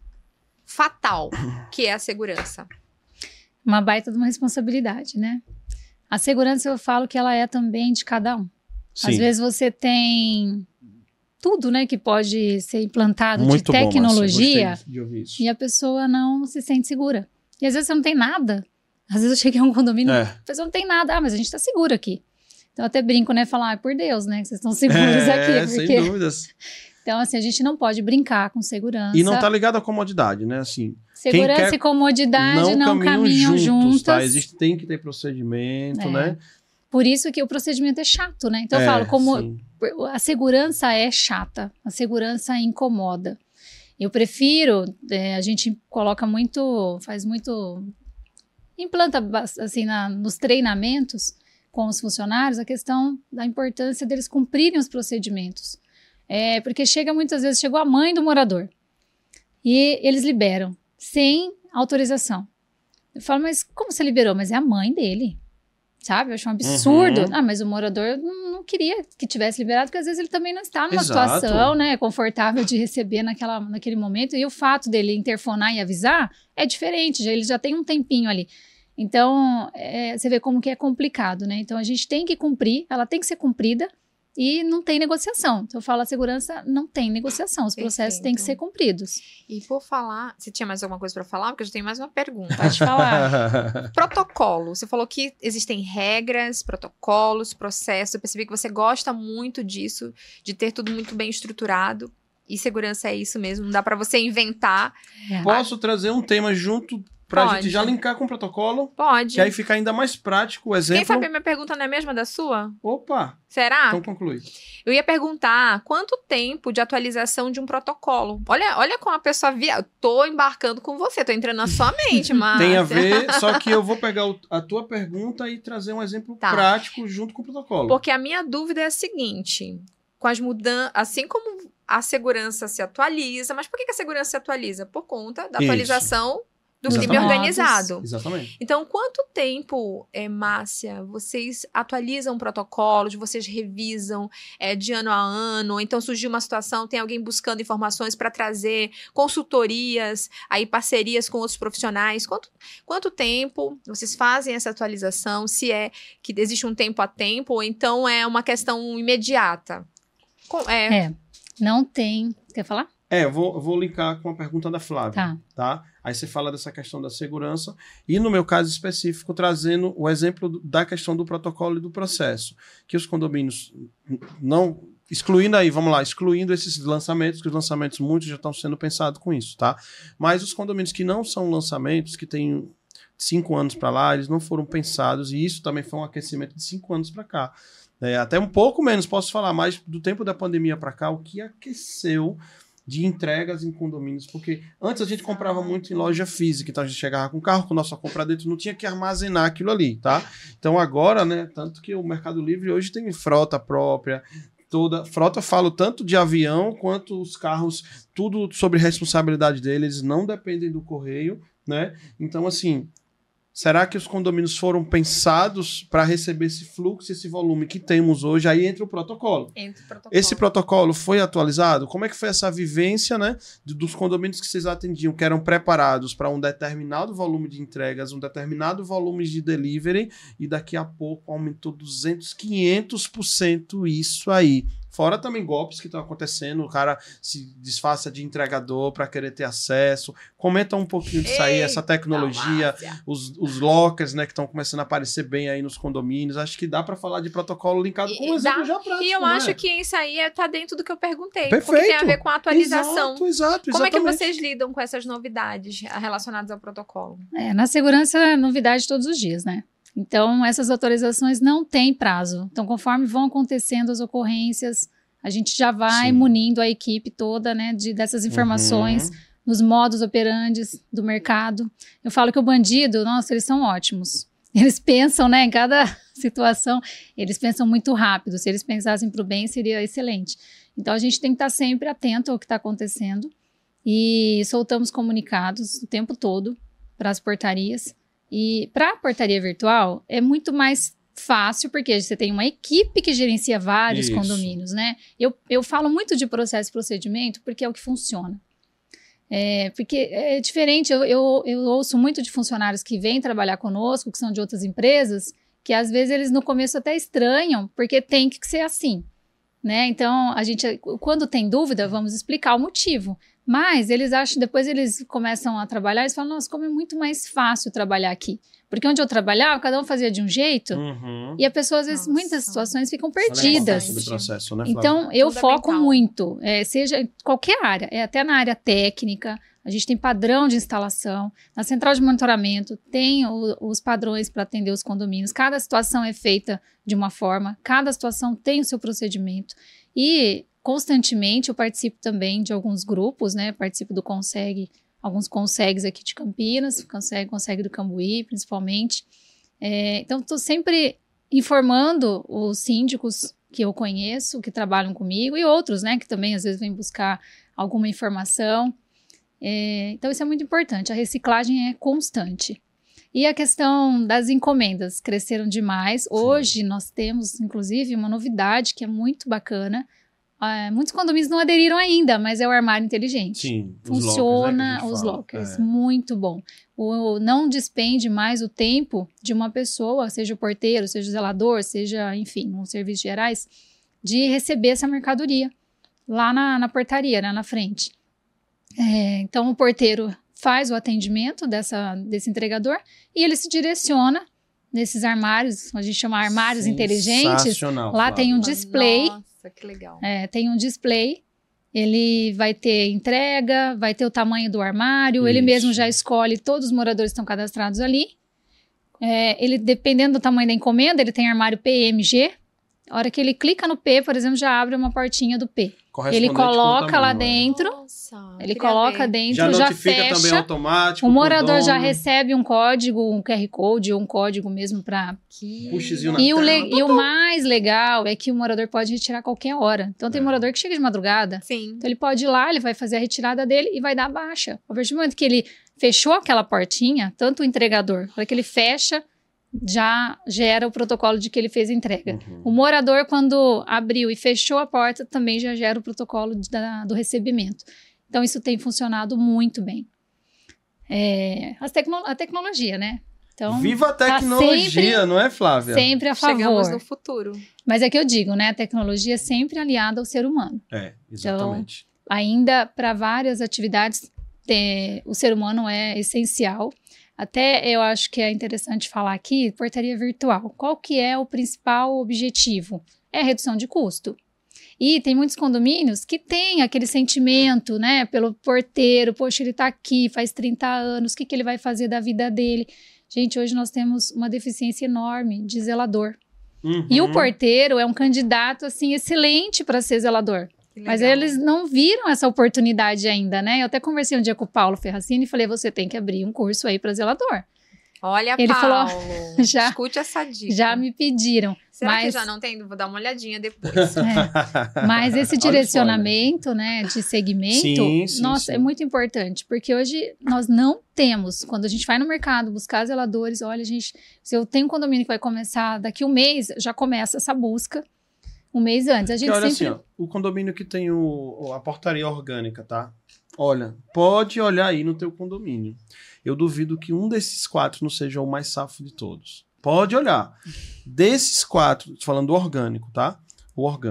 fatal que é a segurança? Uma baita de uma responsabilidade, né? A segurança, eu falo que ela é também de cada um. Sim. Às vezes você tem... tudo, né, que pode ser implantado Muito de tecnologia bom, de ouvir isso. E a pessoa não se sente segura. E às vezes você não tem nada. Às vezes eu cheguei a um condomínio e é. a pessoa não tem nada. Ah, mas a gente tá seguro aqui. Então eu até brinco, né, falar, ah, por Deus, né, que vocês estão seguros é, aqui. Porque... sem dúvidas. Então, assim, a gente não pode brincar com segurança. E não tá ligado à comodidade, né, assim. Segurança e comodidade não, não caminham, caminham juntos. juntas. Tá? Existe, tem que ter procedimento, é. né? Por isso que o procedimento é chato, né? Então é, eu falo, como sim. a segurança é chata, a segurança incomoda. Eu prefiro, é, a gente coloca muito, faz muito, implanta assim na, nos treinamentos com os funcionários a questão da importância deles cumprirem os procedimentos. É, porque chega muitas vezes, chegou a mãe do morador e eles liberam sem autorização. Eu falo, mas como você liberou? Mas é a mãe dele. Sabe? Eu acho um absurdo. Uhum. Ah, mas o morador não, não queria que tivesse liberado, porque às vezes ele também não está numa Exato. situação, né, confortável de receber naquela, naquele momento. E o fato dele interfonar e avisar é diferente, já, ele já tem um tempinho ali. Então, é, você vê como que é complicado, né? Então, a gente tem que cumprir, ela tem que ser cumprida e não tem negociação. Então, eu falo, a segurança não tem negociação, os processos Perfeito. têm que ser cumpridos. E por falar, você tinha mais alguma coisa para falar? Porque eu já tenho mais uma pergunta. Pode falar. Protocolo. Você falou que existem regras, protocolos, processos. Eu percebi que você gosta muito disso, de ter tudo muito bem estruturado. E segurança é isso mesmo, não dá para você inventar. É. Posso a... trazer um tema junto pra Pode. gente já linkar com o protocolo? Pode. Que aí fica ainda mais prático o exemplo. Quem sabe a minha pergunta não é a mesma da sua? Opa! Será? Então conclui. Eu ia perguntar quanto tempo de atualização de um protocolo. Olha, olha como a pessoa via. Eu tô embarcando com você, tô entrando na sua mente, mas... Tem a ver, só que eu vou pegar o, a tua pergunta e trazer um exemplo tá. prático junto com o protocolo. Porque a minha dúvida é a seguinte, com as mudanças, assim como a segurança se atualiza, mas por que a segurança se atualiza? Por conta da atualização... Isso. Do Exatamente. crime organizado. Exatamente. Então, quanto tempo, é, Márcia, vocês atualizam protocolos, vocês revisam é, de ano a ano, ou então surgiu uma situação, tem alguém buscando informações para trazer consultorias, aí parcerias com outros profissionais. Quanto, quanto tempo vocês fazem essa atualização? Se é que existe um tempo a tempo, ou então é uma questão imediata? Com, é... é, não tem... Quer falar? É, eu vou, eu vou linkar com a pergunta da Flávia, tá. tá? Aí você fala dessa questão da segurança e, no meu caso específico, trazendo o exemplo do, da questão do protocolo e do processo, que os condomínios não... Excluindo aí, vamos lá, excluindo esses lançamentos, que os lançamentos muitos já estão sendo pensados com isso, tá? Mas os condomínios que não são lançamentos, que têm cinco anos para lá, eles não foram pensados, e isso também foi um aquecimento de cinco anos para cá. É, até um pouco menos, posso falar, mas do tempo da pandemia para cá, o que aqueceu de entregas em condomínios, porque antes a gente comprava muito em loja física, então a gente chegava com o carro, com nossa compra dentro, não tinha que armazenar aquilo ali, tá? Então agora, né, tanto que o Mercado Livre hoje tem frota própria, toda frota, eu falo tanto de avião quanto os carros, tudo sobre responsabilidade deles, não dependem do correio, né? Então, assim, será que os condomínios foram pensados para receber esse fluxo, esse volume que temos hoje? Aí entra o protocolo. Entra o protocolo. Esse protocolo foi atualizado? Como é que foi essa vivência, né, dos condomínios que vocês atendiam, que eram preparados para um determinado volume de entregas, um determinado volume de delivery, e daqui a pouco aumentou duzentos, quinhentos por cento isso aí? Fora também golpes que estão acontecendo, o cara se disfarça de entregador para querer ter acesso. Comenta um pouquinho disso aí, essa tecnologia, os, os lockers, né, que estão começando a aparecer bem aí nos condomínios. Acho que dá para falar de protocolo linkado com um exemplo já prático. E eu né? acho que isso aí é, tá dentro do que eu perguntei. Perfeito. Porque tem a ver com a atualização. Exato, exato, Como exatamente. é que vocês lidam com essas novidades relacionadas ao protocolo? É, na segurança é novidade todos os dias, né? Então, essas atualizações não têm prazo. Então, conforme vão acontecendo as ocorrências, a gente já vai Sim. munindo a equipe toda, né, de, dessas informações, Uhum. nos modos operandes do mercado. Eu falo que o bandido, nossa, eles são ótimos. Eles pensam, né, em cada situação, eles pensam muito rápido. Se eles pensassem para o bem, seria excelente. Então, a gente tem que estar sempre atento ao que está acontecendo e soltamos comunicados o tempo todo para as portarias. E para a portaria virtual, é muito mais fácil, porque você tem uma equipe que gerencia vários Isso. condomínios, né? Eu, eu falo muito de processo e procedimento porque é o que funciona. É, porque é diferente, eu, eu, eu ouço muito de funcionários que vêm trabalhar conosco, que são de outras empresas, que às vezes eles no começo até estranham, porque tem que ser assim, né? Então, a gente, quando tem dúvida, vamos explicar o motivo. Mas eles acham, depois eles começam a trabalhar, eles falam, nossa, como é muito mais fácil trabalhar aqui. Porque onde eu trabalhava, cada um fazia de um jeito, Uhum. e a pessoa, às vezes, Nossa. muitas situações ficam Olha a importância perdidas. do processo, né, Flávia? Então, eu Fundamental. foco muito, é, seja em qualquer área, é até na área técnica, a gente tem padrão de instalação, na central de monitoramento tem o, os padrões para atender os condomínios, cada situação é feita de uma forma, cada situação tem o seu procedimento, e constantemente eu participo também de alguns grupos, né, participo do Consegue, alguns Consegues aqui de Campinas, Consegue, Consegue do Cambuí, principalmente, é, então estou sempre informando os síndicos que eu conheço, que trabalham comigo, e outros, né, que também às vezes vêm buscar alguma informação. É, então isso é muito importante, a reciclagem é constante. E a questão das encomendas cresceram demais. Sim. Hoje nós temos, inclusive, uma novidade que é muito bacana. Uh, muitos condomínios não aderiram ainda, mas é o armário inteligente. Sim, funciona os os lockers, é. muito bom. O, não despende mais o tempo de uma pessoa, seja o porteiro, seja o zelador, seja, enfim, nos serviços gerais, de receber essa mercadoria lá na, na portaria, né, na frente. É, então, o porteiro faz o atendimento dessa, desse entregador e ele se direciona nesses armários, a gente chama armários inteligentes. Lá Flávia. tem um display. Nossa, que legal. É, tem um display. Ele vai ter entrega, vai ter o tamanho do armário, Isso. ele mesmo já escolhe, todos os moradores estão cadastrados ali. É, ele, dependendo do tamanho da encomenda, ele tem armário P M G. A hora que ele clica no P, por exemplo, já abre uma portinha do P. Ele coloca lá dentro, Nossa, ele coloca ver. dentro, já, já fecha. Também automático. O morador já recebe um código, um Q R Code ou um código mesmo para... Puxezinho na e, o tela. e o mais legal é que o morador pode retirar a qualquer hora. Então tem é. morador que chega de madrugada. Sim. Então ele pode ir lá, ele vai fazer a retirada dele e vai dar baixa. A partir do momento que ele fechou aquela portinha, tanto o entregador, na hora que ele fecha, já gera o protocolo de que ele fez a entrega. Uhum. O morador, quando abriu e fechou a porta, também já gera o protocolo de, da, do recebimento. Então, isso tem funcionado muito bem. É, as tecno, a tecnologia, né? Então, viva a tecnologia, tá sempre, não é, Flávia? Sempre a favor. Chegamos no futuro. Mas é que eu digo, né? A tecnologia é sempre aliada ao ser humano. É, exatamente. Então, ainda para várias atividades, ter, o ser humano é essencial. Até eu acho que é interessante falar aqui, portaria virtual. Qual que é o principal objetivo? É a redução de custo. E tem muitos condomínios que têm aquele sentimento, né, pelo porteiro, poxa, ele tá aqui faz trinta anos, o que, que ele vai fazer da vida dele? Gente, hoje nós temos uma deficiência enorme de zelador. Uhum. E o porteiro é um candidato, assim, excelente para ser zelador. Mas eles não viram essa oportunidade ainda, né? Eu até conversei um dia com o Paulo Ferracini e falei, você tem que abrir um curso aí para zelador. Olha, ele Paulo, falou, já, escute essa dica. Já me pediram. Será mas, que já não tem? Vou dar uma olhadinha depois. É, mas esse direcionamento, né, de segmento, sim, sim, nossa, sim. é muito importante. Porque hoje nós não temos, quando a gente vai no mercado buscar zeladores, olha, gente, se eu tenho um condomínio que vai começar daqui um mês, já começa essa busca. Um mês antes. A gente olha sempre... assim, ó, o condomínio que tem o, a portaria orgânica, tá? Olha, pode olhar aí no teu condomínio. Eu duvido que um desses quatro não seja o mais safo de todos. Pode olhar. Desses quatro, falando do orgânico, tá? O orgânico.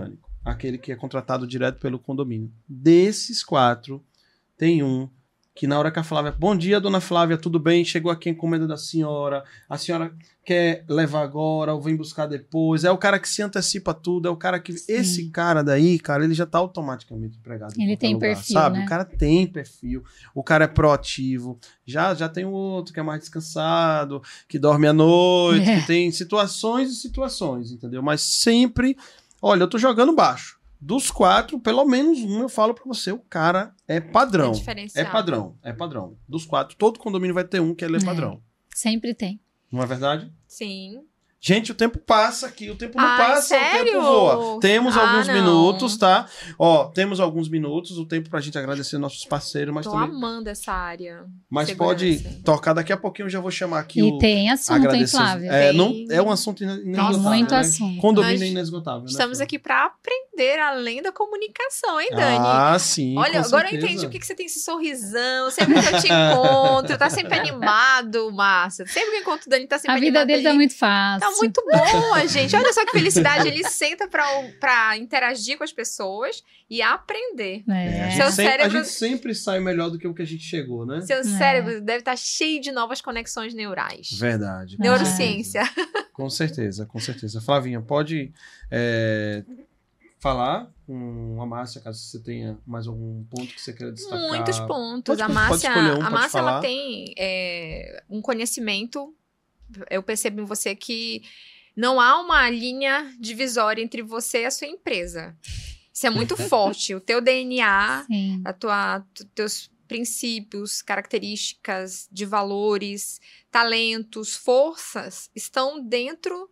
aquele que é contratado direto pelo condomínio. Desses quatro, tem um que na hora que a Flávia... Bom dia, dona Flávia, tudo bem? Chegou aqui a encomenda da senhora. A senhora quer levar agora ou vem buscar depois? É o cara que se antecipa tudo, é o cara que... Sim. Esse cara daí, cara, ele já tá automaticamente empregado. em Ele qualquer tem lugar, perfil, sabe? né? O cara tem perfil, o cara é proativo. Já, já tem o outro que é mais descansado, que dorme à noite, É. que tem situações e situações, entendeu? Mas sempre... Olha, eu tô jogando baixo. Dos quatro, pelo menos um, eu falo pra você, o cara é padrão. É É diferenciado. padrão, é padrão. Dos quatro, todo condomínio vai ter um que ele é É. padrão. Sempre tem. Não é verdade? Sim. Gente, o tempo passa aqui, o tempo não Ai, passa, o sério? tempo voa. Temos Ah, alguns não. minutos, tá? Ó, temos alguns minutos, o tempo pra gente agradecer nossos parceiros, mas Tô também... amando essa área. Mas Segurança. pode tocar daqui a pouquinho, eu já vou chamar aqui E o... tem assunto, hein, agradecer os- Flávia? É, Tem. não, é um assunto ine- inesgotável, Muito né? assunto. Condomínio Nós é inesgotável, né, Estamos Flávia? aqui pra aprender além da comunicação, hein, Dani? Ah, sim, Olha, com agora eu certeza. entendi por que que você tem esse sorrisão. Sempre que eu te encontro, tá sempre animado, Márcia. Sempre que eu encontro o Dani, tá sempre A vida animado. dele tá ele- muito fácil. Tá muito boa, gente. Olha só que felicidade. Ele senta pra, pra interagir com as pessoas e aprender. É, a, É. gente Seu sempre, cérebro- a gente sempre sai melhor do que o que a gente chegou, né? Seu É. cérebro deve estar cheio de novas conexões neurais. Verdade. com Neurociência. certeza. Com certeza, com certeza. Flavinha, pode é, falar com a Márcia, caso você tenha mais algum ponto que você queira destacar. Muitos pontos. Pode- a pode Márcia, escolher um, a pode Márcia ela falar. tem é, um conhecimento. Eu percebo em você que não há uma linha divisória entre você e a sua empresa. Isso é muito forte. O teu D N A, Sim. a tua, tu- teus princípios, características de valores, talentos, forças estão dentro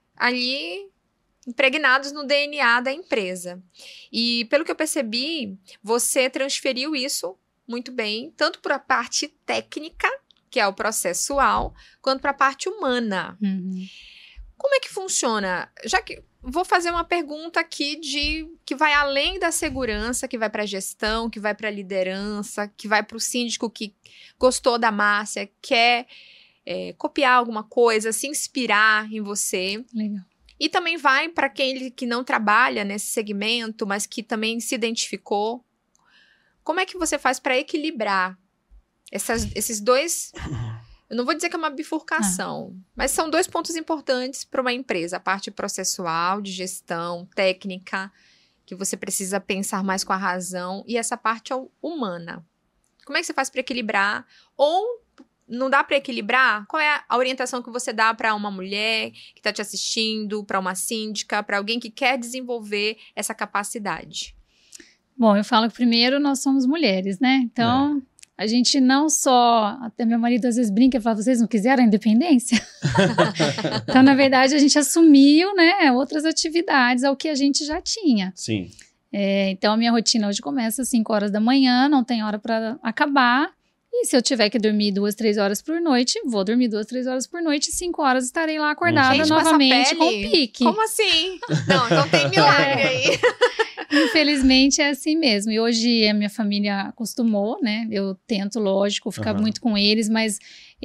ali impregnados no D N A da empresa. E pelo que eu percebi, você transferiu isso muito bem, tanto para a parte técnica, que é o processual, quanto para a parte humana. Uhum. Como é que funciona? Já que vou fazer uma pergunta aqui de que vai além da segurança, que vai para a gestão, que vai para a liderança, que vai para o síndico que gostou da Márcia, quer é, copiar alguma coisa, se inspirar em você. Legal. E também vai para aquele que não trabalha nesse segmento, mas que também se identificou. Como é que você faz para equilibrar essas, esses dois... Eu não vou dizer que é uma bifurcação, mas são dois pontos importantes para uma empresa. A parte processual, de gestão, técnica, que você precisa pensar mais com a razão, e essa parte humana. Como é que você faz para equilibrar? Ou não dá para equilibrar? Qual é a orientação que você dá para uma mulher que está te assistindo, para uma síndica, para alguém que quer desenvolver essa capacidade? Bom, eu falo que primeiro nós somos mulheres, né? Então, a gente não só... Até meu marido às vezes brinca e fala, vocês não quiseram a independência? Então, na verdade, a gente assumiu, né, outras atividades ao que a gente já tinha. Sim. É, então, a minha rotina hoje começa às cinco horas da manhã, não tem hora para acabar. E se eu tiver que dormir duas, três horas por noite, vou dormir duas, três horas por noite, e cinco horas estarei lá acordada Gente, com essa novamente com pele? o pique. Como assim? Não, então tem milagre aí. Infelizmente é assim mesmo. E hoje a minha família acostumou, né? Eu tento, lógico, ficar Aham. muito com eles, mas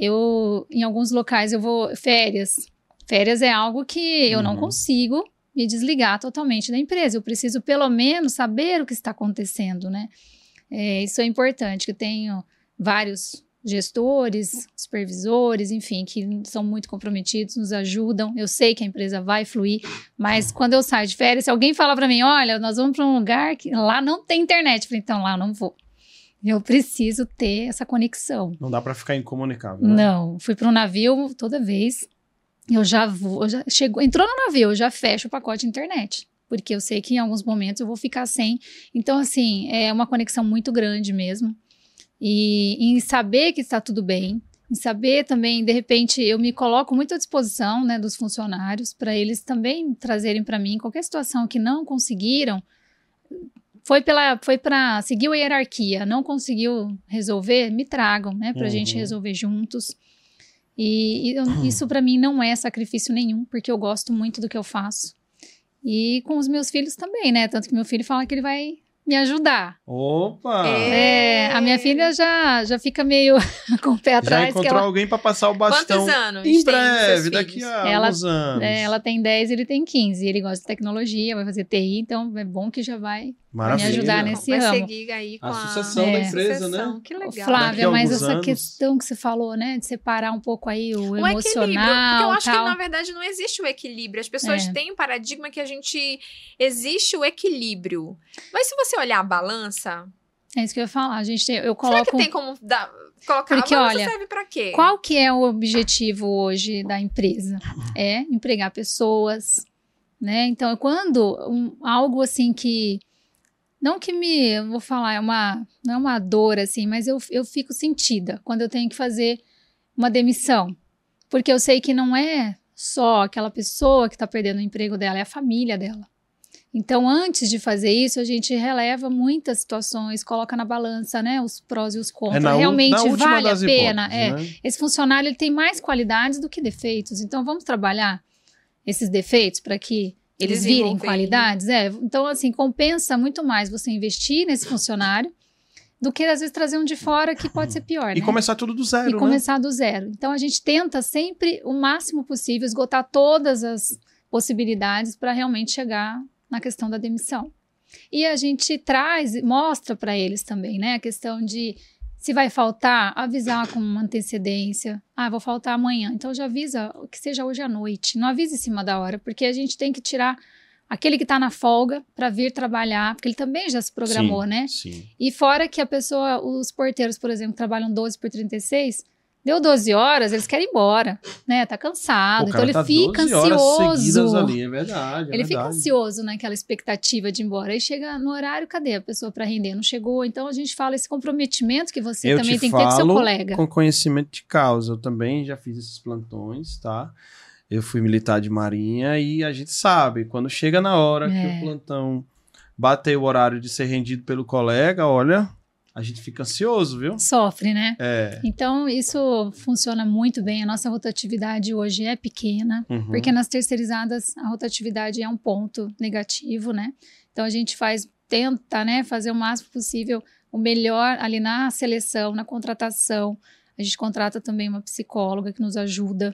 eu, em alguns locais, eu vou. Férias. Férias é algo que eu não Uhum. consigo me desligar totalmente da empresa. Eu preciso, pelo menos, saber o que está acontecendo, né? É, isso é importante, que eu tenho vários gestores, supervisores, enfim, que são muito comprometidos, nos ajudam. Eu sei que a empresa vai fluir, mas quando eu saio de férias, se alguém fala para mim, olha, nós vamos para um lugar que lá não tem internet, eu falei, então lá eu não vou. Eu preciso ter essa conexão. Não dá pra ficar incomunicável, né? Não, fui para um navio toda vez, eu já vou, eu já chego, entrou no navio, eu já fecho o pacote de internet, porque eu sei que em alguns momentos eu vou ficar sem. Então, assim, é uma conexão muito grande mesmo. E em saber que está tudo bem, em saber também, de repente, eu me coloco muito à disposição, né, dos funcionários, para eles também trazerem para mim qualquer situação que não conseguiram, foi pela, foi para seguir a hierarquia, não conseguiu resolver, me tragam, né, para a Uhum. gente resolver juntos. E, e eu- isso para mim não é sacrifício nenhum, porque eu gosto muito do que eu faço. E com os meus filhos também, né, tanto que meu filho fala que ele vai me ajudar. Opa! É, a minha filha já, já fica meio com o pé atrás. Já encontrou que ela, alguém para passar o bastão. Quantos anos Em tem breve, seus daqui filhos? a Ela- alguns anos. é, ela tem dez, ele tem quinze. Ele gosta de tecnologia, vai fazer T I, então é bom que já vai Maravilha. me ajudar nesse Vai ramo. seguir aí com A a, sucessão da É. empresa, né? Sucessão, que Ô, legal. Daqui a Flávia, mas alguns essa anos. questão que você falou, né, de separar um pouco aí o, O equilíbrio, porque emocional eu acho tal. que na verdade não existe o equilíbrio. As pessoas É. têm um paradigma que a gente existe o equilíbrio. Mas se você olhar a balança, É isso que eu ia falar. A gente tem, eu será coloco. que tem como dar, colocar Porque, a balança olha, serve pra quê? Qual que é o objetivo hoje da empresa? É empregar pessoas, né? Então, quando um- algo assim que não que me, eu vou falar, é uma não é uma dor assim, mas eu, eu fico sentida quando eu tenho que fazer uma demissão, porque eu sei que não é só aquela pessoa que está perdendo o emprego dela, é a família dela. Então, antes de fazer isso, a gente releva muitas situações, coloca na balança, né, os prós e os contras. É na, u- Realmente na última vale a das pena? hipóteses, É. né? Esse funcionário ele tem mais qualidades do que defeitos. Então, vamos trabalhar esses defeitos para que eles virem Desenvolver. qualidades? É, então, assim, compensa muito mais você investir nesse funcionário do que, às vezes, trazer um de fora que pode ser pior, E né? começar tudo do zero, E né? começar do zero. Então, a gente tenta sempre, o máximo possível, esgotar todas as possibilidades para realmente chegar na questão da demissão. E a gente traz, mostra para eles também, né? A questão de, se vai faltar, avisar com uma antecedência. Ah, vou faltar amanhã. Então, já avisa que seja hoje à noite. Não avise em cima da hora, porque a gente tem que tirar aquele que está na folga para vir trabalhar, porque ele também já se programou, Sim, né? Sim. E fora que a pessoa, os porteiros, por exemplo, trabalham doze por trinta e seis, deu doze horas, eles querem ir embora, né? Tá cansado, O então cara ele tá fica doze horas seguidas ansioso. ali, é verdade. é Ele fica verdade. ansioso naquela expectativa de ir embora. Aí chega no horário, cadê a pessoa para render? Não chegou. Então a gente fala esse comprometimento que você Eu também te tem que ter com seu falo colega. com conhecimento de causa. Eu também já fiz esses plantões, tá? Eu fui militar de marinha e a gente sabe, quando chega na hora É. que o plantão bateu o horário de ser rendido pelo colega, olha, a gente fica ansioso, viu? Sofre, né? É. Então isso funciona muito bem. A nossa rotatividade hoje é pequena. Uhum. Porque nas terceirizadas a rotatividade é um ponto negativo, né? Então a gente faz, tenta, né, fazer o máximo possível, o melhor ali na seleção, na contratação. A gente contrata também uma psicóloga que nos ajuda.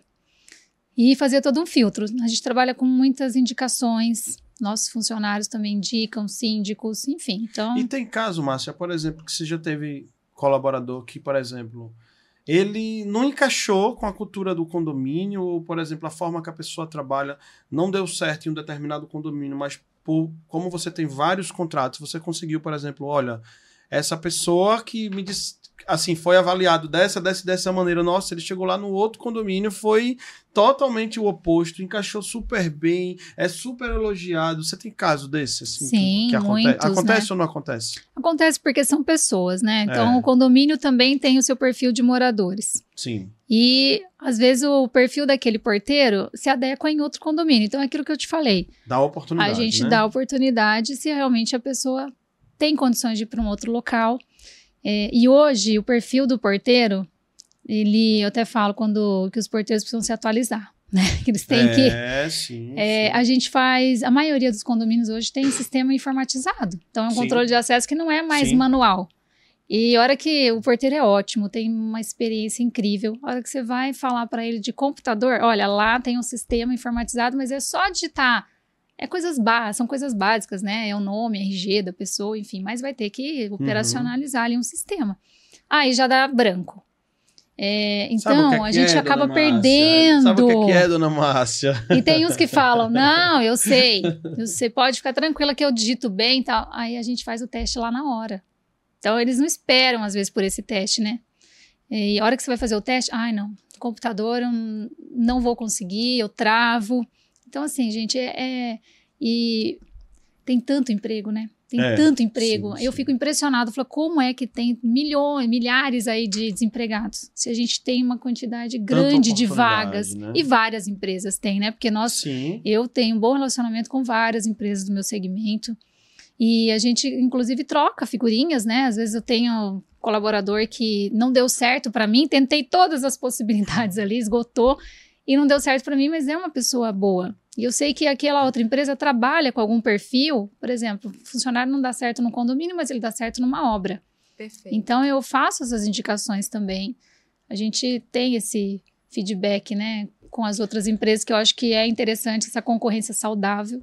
E fazer todo um filtro. A gente trabalha com muitas indicações. Nossos funcionários também indicam, síndicos, enfim. Então, E tem caso, Márcia, por exemplo, que você já teve colaborador que, por exemplo, ele não encaixou com a cultura do condomínio, ou, por exemplo, a forma que a pessoa trabalha não deu certo em um determinado condomínio, mas por, como você tem vários contratos, você conseguiu, por exemplo, olha, essa pessoa que me disse, assim, foi avaliado dessa, dessa, dessa maneira, nossa, ele chegou lá no outro condomínio, foi totalmente o oposto, encaixou super bem, é super elogiado. Você tem caso desse? Assim, que- Sim, que, acontece? muitos, Acontece né? ou não acontece? acontece porque são pessoas, né? Então, É. o condomínio também tem o seu perfil de moradores. Sim. E, às vezes, o perfil daquele porteiro se adequa em outro condomínio. Então, é aquilo que eu te falei. Dá oportunidade, A gente né? dá oportunidade se realmente a pessoa tem condições de ir para um outro local. É, e hoje, o perfil do porteiro, ele, eu até falo quando que os porteiros precisam se atualizar, né? Que eles têm que... É, sim. É, sim. a gente faz, a maioria dos condomínios hoje tem sistema informatizado. Então é um Sim. controle de acesso que não é mais Sim. manual. E a hora que o porteiro é ótimo, tem uma experiência incrível. A hora que você vai falar para ele de computador, olha, lá tem um sistema informatizado, mas é só digitar. É coisas básicas, são coisas básicas, né? É o nome, R G da pessoa, enfim, mas vai ter que operacionalizar ali um sistema. Aí já dá branco. É, Sabe o que então, é a que gente é, acaba dona Márcia? perdendo. Sabe o que é que é, dona Márcia? E tem uns que falam, não, eu sei, você pode ficar tranquila que eu digito bem e tal. Aí a gente faz o teste lá na hora. Então, eles não esperam, às vezes, por esse teste, né? E a hora que você vai fazer o teste, ai, não, computador eu não, não vou conseguir, eu travo. Então, assim, gente, é... é- e tem tanto emprego, né? Tem É, tanto emprego. sim, Eu sim. fico impressionada, falo, como é que tem milhões, milhares aí de desempregados? Se a gente tem uma quantidade grande de oportunidade, vagas, né? e várias empresas têm, né? Porque nós Sim. eu tenho um bom relacionamento com várias empresas do meu segmento e a gente, inclusive, troca figurinhas, né? Às vezes eu tenho um colaborador que não deu certo para mim, tentei todas as possibilidades ali, esgotou e não deu certo para mim, mas é uma pessoa boa. E eu sei que aquela outra empresa trabalha com algum perfil, por exemplo, o funcionário não dá certo no condomínio, mas ele dá certo numa obra. Perfeito. Então, eu faço essas indicações também. A gente tem esse feedback, né, com as outras empresas, que eu acho que é interessante, essa concorrência saudável.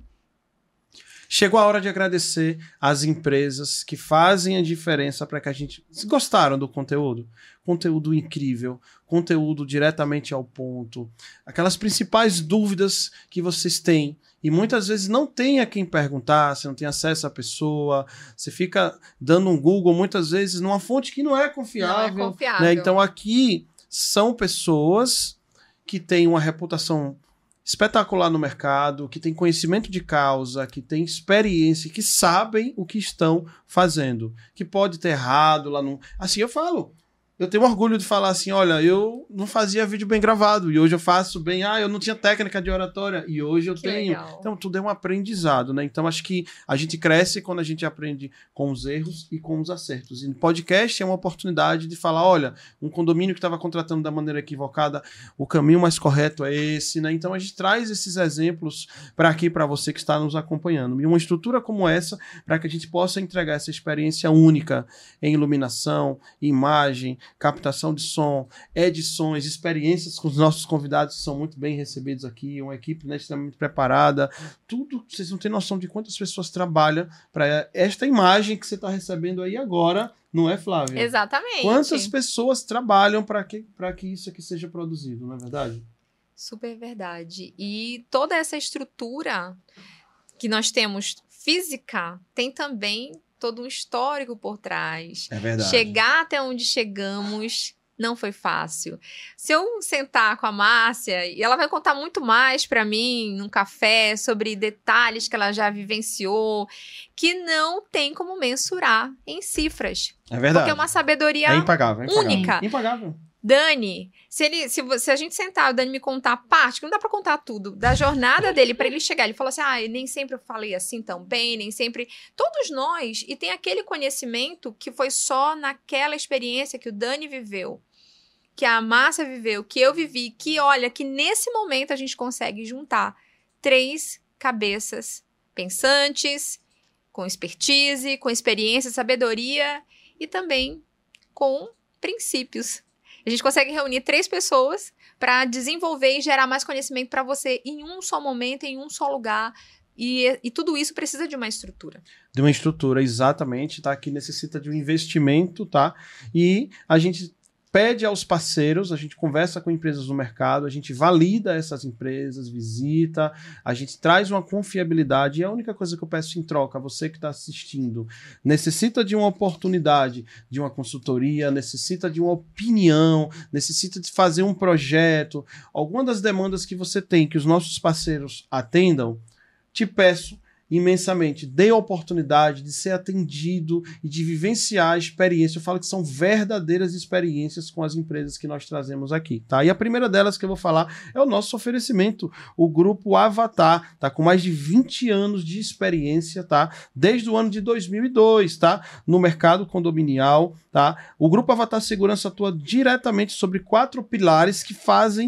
Chegou a hora de agradecer às empresas que fazem a diferença para que a gente... Vocês gostaram do conteúdo? Conteúdo incrível, conteúdo diretamente ao ponto. Aquelas principais dúvidas que vocês têm. E muitas vezes não tem a quem perguntar, você não tem acesso à pessoa, você fica dando um Google muitas vezes numa fonte que não é confiável. Não é confiável. Né? Então aqui são pessoas que têm uma reputação espetacular no mercado, que tem conhecimento de causa, que tem experiência, que sabem o que estão fazendo. Que pode ter errado lá no... Assim eu falo. Eu tenho orgulho de falar assim, olha, eu não fazia vídeo bem gravado e hoje eu faço bem, ah, eu não tinha técnica de oratória e hoje eu Que tenho. legal. Então tudo é um aprendizado, né? Então acho que a gente cresce quando a gente aprende com os erros e com os acertos. E no podcast é uma oportunidade de falar, olha, um condomínio que estava contratando da maneira equivocada, o caminho mais correto é esse, né? Então a gente traz esses exemplos para aqui, para você que está nos acompanhando. E uma estrutura como essa, para que a gente possa entregar essa experiência única em iluminação, imagem, captação de som, edições, experiências com os nossos convidados que são muito bem recebidos aqui, uma equipe, né, extremamente preparada, tudo, vocês não têm noção de quantas pessoas trabalham para esta imagem que você está recebendo aí agora, não é, Flávia? Exatamente. Quantas pessoas trabalham para que, para que isso aqui seja produzido, não é verdade? Super verdade. E toda essa estrutura que nós temos física tem também todo um histórico por trás. É verdade. Chegar até onde chegamos não foi fácil. Se eu sentar com a Márcia, e ela vai contar muito mais para mim num café sobre detalhes que ela já vivenciou, que não tem como mensurar em cifras. É verdade. Porque é uma sabedoria é impagável, é impagável. única. Impagável. Dani, se, ele, se, se a gente sentar, o Dani me contar parte, que não dá pra contar tudo, da jornada dele pra ele chegar, ele falou assim, ah, nem sempre eu falei assim tão bem, nem sempre... Todos nós, e tem aquele conhecimento que foi só naquela experiência que o Dani viveu, que a Márcia viveu, que eu vivi, que olha, que nesse momento a gente consegue juntar três cabeças pensantes, com expertise, com experiência, sabedoria e também com princípios. A gente consegue reunir três pessoas para desenvolver e gerar mais conhecimento para você em um só momento, em um só lugar. E, e tudo isso precisa de uma estrutura. De uma estrutura, exatamente, tá? Que necessita de um investimento, tá? E a gente pede aos parceiros, a gente conversa com empresas do mercado, a gente valida essas empresas, visita, a gente traz uma confiabilidade, e a única coisa que eu peço em troca, você que está assistindo, necessita de uma oportunidade, de uma consultoria, necessita de uma opinião, necessita de fazer um projeto, alguma das demandas que você tem, que os nossos parceiros atendam, te peço imensamente, dê a oportunidade de ser atendido e de vivenciar a experiência. Eu falo que são verdadeiras experiências com as empresas que nós trazemos aqui, tá? E a primeira delas que eu vou falar é o nosso oferecimento, o Grupo Avatar, tá? Com mais de vinte anos de experiência, tá? Desde o ano de dois mil e dois, tá? No mercado condominial, tá? O Grupo Avatar Segurança atua diretamente sobre quatro pilares que fazem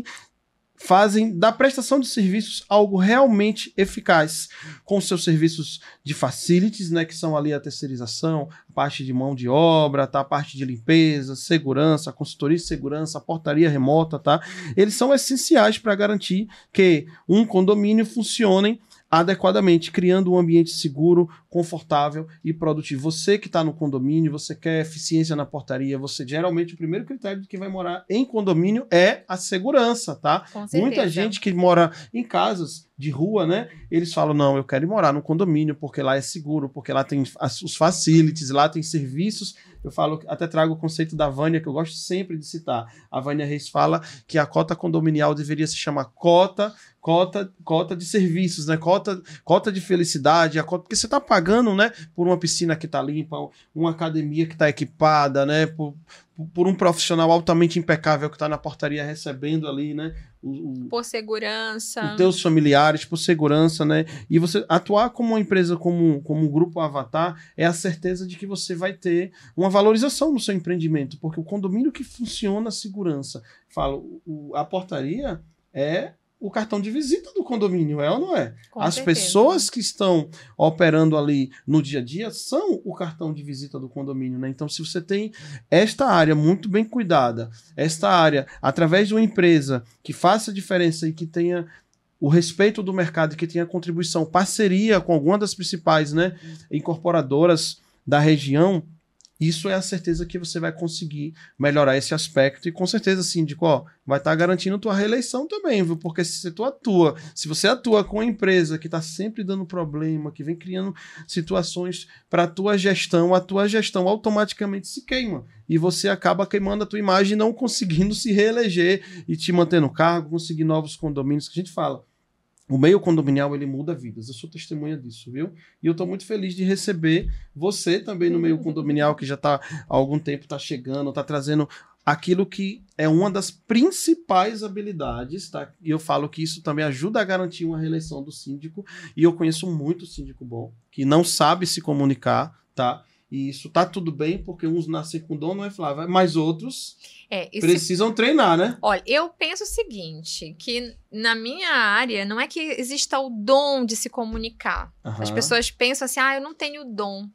fazem da prestação de serviços algo realmente eficaz, com seus serviços de facilities, né, que são ali a terceirização, a parte de mão de obra, tá, a parte de limpeza, segurança, consultoria de segurança, portaria remota, tá? Eles são essenciais para garantir que um condomínio funcione adequadamente, criando um ambiente seguro, confortável e produtivo. Você que está no condomínio, você quer eficiência na portaria, você geralmente o primeiro critério de quem vai morar em condomínio é a segurança, tá? Com certeza. Muita gente que mora em casas de rua, né? Eles falam, não, eu quero ir morar no condomínio porque lá é seguro, porque lá tem as, os facilities, lá tem serviços. Eu falo, até trago o conceito da Vânia, que eu gosto sempre de citar. A Vânia Reis fala que a cota condominial deveria se chamar cota, cota, cota de serviços, né? Cota, cota de felicidade, a cota, porque você está pagando, né? Por uma piscina que está limpa, uma academia que está equipada, né? Por, por um profissional altamente impecável que está na portaria recebendo ali, né? O, o, por segurança. Os teus familiares, por segurança, né? E você atuar como uma empresa, como, como um grupo Avatar, é a certeza de que você vai ter uma valorização no seu empreendimento, porque o condomínio que funciona a segurança, falo, o, a portaria é o cartão de visita do condomínio, é ou não é? Com As certeza. pessoas que estão operando ali no dia a dia são o cartão de visita do condomínio, né? Então, se você tem esta área muito bem cuidada, esta área, através de uma empresa que faça diferença e que tenha o respeito do mercado e que tenha contribuição, parceria com alguma das principais, né, incorporadoras da região, isso é a certeza que você vai conseguir melhorar esse aspecto e com certeza, síndico, ó, vai estar garantindo tua reeleição também, viu? Porque se tu atua, se você atua com uma empresa que está sempre dando problema, que vem criando situações para a tua gestão, a tua gestão automaticamente se queima e você acaba queimando a tua imagem, não conseguindo se reeleger e te manter no cargo, conseguir novos condomínios, que a gente fala. O meio condominial, ele muda vidas. Eu sou testemunha disso, viu? E eu estou muito feliz de receber você também no meio condominial, que já está há algum tempo, está chegando, está trazendo aquilo que é uma das principais habilidades, tá? E eu falo que isso também ajuda a garantir uma reeleição do síndico. E eu conheço muito síndico bom, que não sabe se comunicar, tá? E isso tá tudo bem, porque uns nascem com dom, não é, Flávia? Mas outros É, esse... precisam treinar, né? Olha, eu penso o seguinte, que na minha área não é que exista o dom de se comunicar. Aham. As pessoas pensam assim, ah, eu não tenho dom.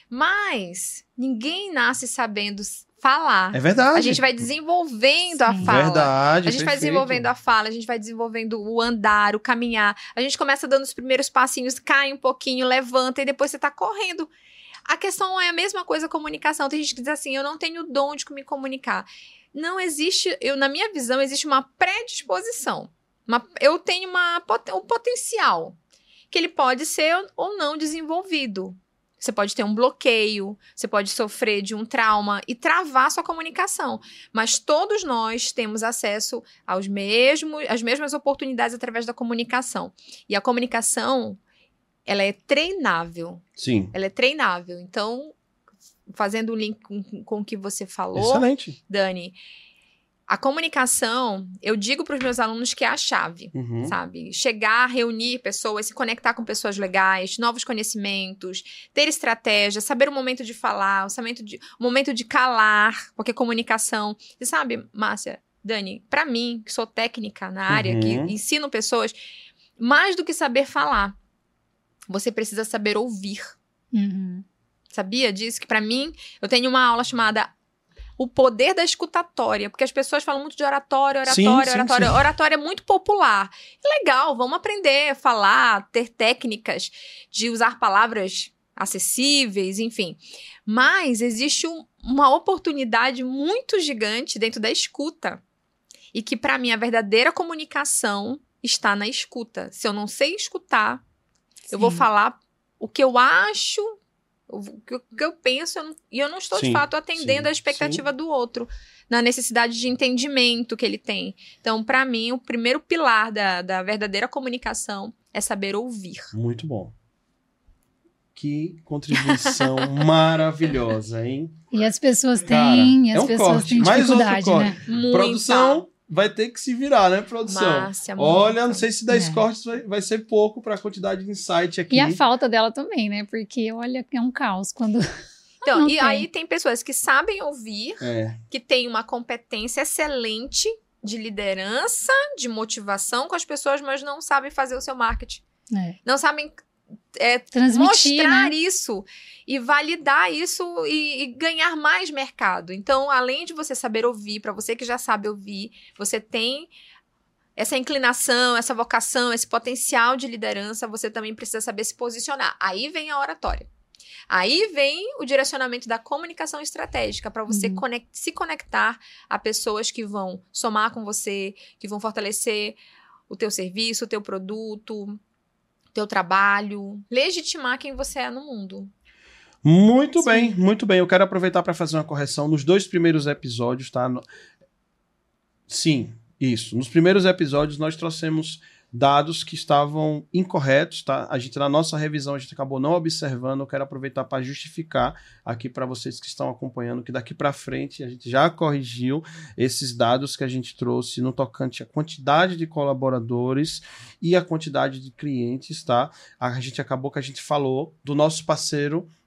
Mas ninguém nasce sabendo falar. É verdade. A gente vai desenvolvendo a Sim. fala. Verdade, A gente vai perfeito. desenvolvendo a fala, a gente vai desenvolvendo o andar, o caminhar. A gente começa dando os primeiros passinhos, cai um pouquinho, levanta e depois você tá correndo. A questão é a mesma coisa a comunicação. Tem gente que diz assim, eu não tenho dom de me comunicar. Não existe, eu, na minha visão, existe uma predisposição. Uma, eu tenho uma, um potencial, que ele pode ser ou não desenvolvido. Você pode ter um bloqueio, você pode sofrer de um trauma e travar sua comunicação. Mas todos nós temos acesso aos mesmos, às mesmas oportunidades através da comunicação. E a comunicação, ela é treinável. Sim. Ela é treinável. Então, fazendo o link com, com o que você falou, Excelente. Dani, a comunicação, eu digo para os meus alunos que é a chave, Uhum. sabe? Chegar, reunir pessoas, se conectar com pessoas legais, novos conhecimentos, ter estratégia, saber o momento de falar, o momento de, o momento de calar, porque comunicação... Você sabe, Márcia, Dani, para mim, que sou técnica na área, Uhum. que ensino pessoas, mais do que saber falar, você precisa saber ouvir. Uhum. Sabia disso? Que pra mim, eu tenho uma aula chamada O Poder da Escutatória, porque as pessoas falam muito de oratória, oratória, Sim, sim, oratória. sim. Oratória é muito popular. É legal, vamos aprender a falar, ter técnicas de usar palavras acessíveis, enfim. Mas existe um, uma oportunidade muito gigante dentro da escuta. E que, pra mim, a verdadeira comunicação está na escuta. Se eu não sei escutar, eu vou Sim. falar o que eu acho, o que eu, o que eu penso, eu não- e eu não estou, Sim, de fato, atendendo sim, a expectativa do outro, na necessidade de entendimento que ele tem. Então, para mim, o primeiro pilar da, da verdadeira comunicação é saber ouvir. Muito bom. Que contribuição maravilhosa, hein? E as pessoas Cara, têm, é as um pessoas corte, têm mais outro dificuldade, corte. né? Muita. Produção vai ter que se virar, né, produção? Márcia, Olha, muita. não sei se dez É. cortes vai, vai ser pouco para a quantidade de insight aqui. E a falta dela também, né? Porque, olha, é um caos quando... Então, Não e tem. aí tem pessoas que sabem ouvir, É, que têm uma competência excelente de liderança, de motivação com as pessoas, mas não sabem fazer o seu marketing. É. Não sabem é, Transmitir, mostrar né? isso e validar isso e, e ganhar mais mercado. Então, além de você saber ouvir, para você que já sabe ouvir, você tem essa inclinação, essa vocação, esse potencial de liderança, você também precisa saber se posicionar. Aí vem a oratória. Aí vem o direcionamento da comunicação estratégica para você Uhum. conec- se conectar a pessoas que vão somar com você, que vão fortalecer o teu serviço, o teu produto, teu trabalho, legitimar quem você é no mundo. muito Sim. bem, muito bem. Eu quero aproveitar para fazer uma correção nos dois primeiros episódios, tá? No- Sim, isso. Nos primeiros episódios nós trouxemos dados que estavam incorretos, tá? A gente, na nossa revisão, a gente acabou não observando. Eu quero aproveitar para justificar aqui para vocês que estão acompanhando que daqui para frente a gente já corrigiu esses dados que a gente trouxe no tocante à quantidade de colaboradores e a quantidade de clientes, tá? A gente acabou que a gente falou do nosso parceiro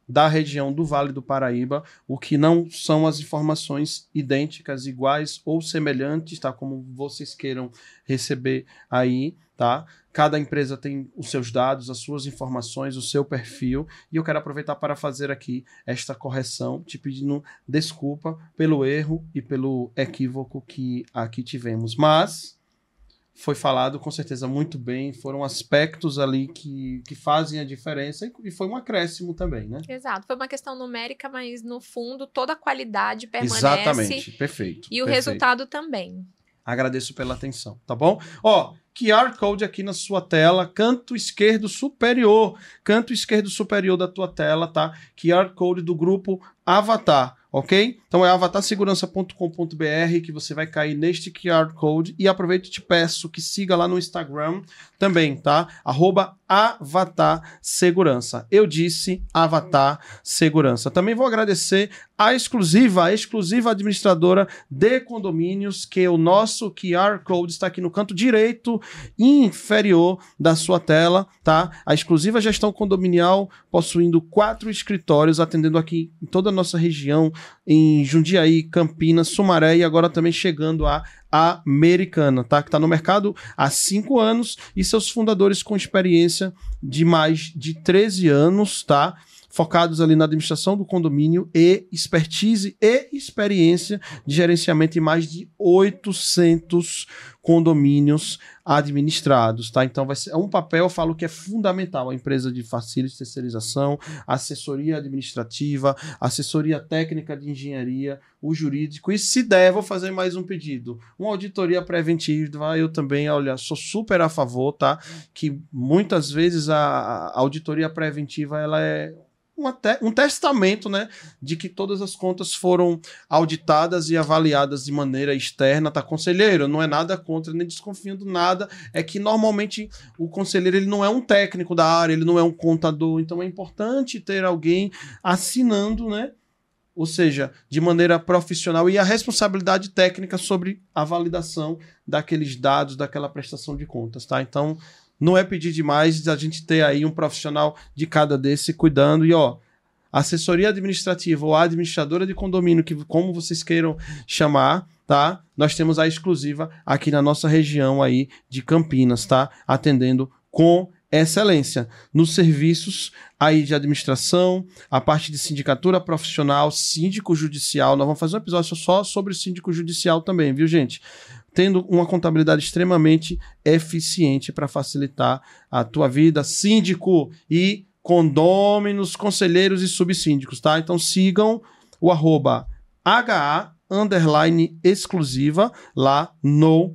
da região do Vale do Paraíba, o que não são as informações idênticas, iguais ou semelhantes, tá? Como vocês queiram receber aí, tá? Cada empresa tem os seus dados, as suas informações, o seu perfil, e eu quero aproveitar para fazer aqui esta correção, te pedindo desculpa pelo erro e pelo equívoco que aqui tivemos. Mas foi falado com certeza muito bem, foram aspectos ali que, que fazem a diferença e foi um acréscimo também, né? Exato, foi uma questão numérica, mas no fundo toda a qualidade permanece. Exatamente, perfeito. E o perfeito. resultado também. Agradeço pela atenção, tá bom? Ó, Q R Code aqui na sua tela, canto esquerdo superior, canto esquerdo superior da tua tela, tá? Q R Code do grupo Avatar, ok? Então é avatar segurança ponto com ponto b r que você vai cair neste Q R Code e aproveito e te peço que siga lá no Instagram também, tá? Arroba Avatar Segurança. Eu disse Avatar Segurança. Também vou agradecer a exclusiva, a exclusiva administradora de condomínios, que o nosso Q R Code está aqui no canto direito inferior da sua tela, tá? A exclusiva gestão condominial, possuindo quatro escritórios, atendendo aqui em toda a nossa região, em Jundiaí, Campinas, Sumaré e agora também chegando a Americana, tá? Que está no mercado há cinco anos e seus fundadores com experiência de mais de treze anos, tá? Focados ali na administração do condomínio e expertise e experiência de gerenciamento em mais de oitocentos condomínios administrados, tá? Então vai ser é um papel, eu falo que é fundamental, a empresa de facility, terceirização, assessoria administrativa, assessoria técnica de engenharia, o jurídico, e se der, vou fazer mais um pedido, uma auditoria preventiva, eu também, olha, sou super a favor, tá? Que muitas vezes a, a auditoria preventiva, ela é Um, te um testamento, né, de que todas as contas foram auditadas e avaliadas de maneira externa, tá, conselheiro? Não é nada contra, nem desconfiando nada, é que normalmente o conselheiro ele não é um técnico da área, ele não é um contador, então é importante ter alguém assinando, né, ou seja, de maneira profissional e a responsabilidade técnica sobre a validação daqueles dados, daquela prestação de contas, tá? Então, não é pedir demais a gente ter aí um profissional de cada desse cuidando. E, ó, assessoria administrativa ou administradora de condomínio, que como vocês queiram chamar, tá? Nós temos a exclusiva aqui na nossa região aí de Campinas, tá? Atendendo com excelência nos serviços aí de administração, a parte de sindicatura profissional, síndico judicial. Nós vamos fazer um episódio só sobre síndico judicial também, viu, gente? Tendo uma contabilidade extremamente eficiente para facilitar a tua vida, síndico e condôminos, conselheiros e subsíndicos, tá? Então sigam o arroba ha underline exclusiva lá no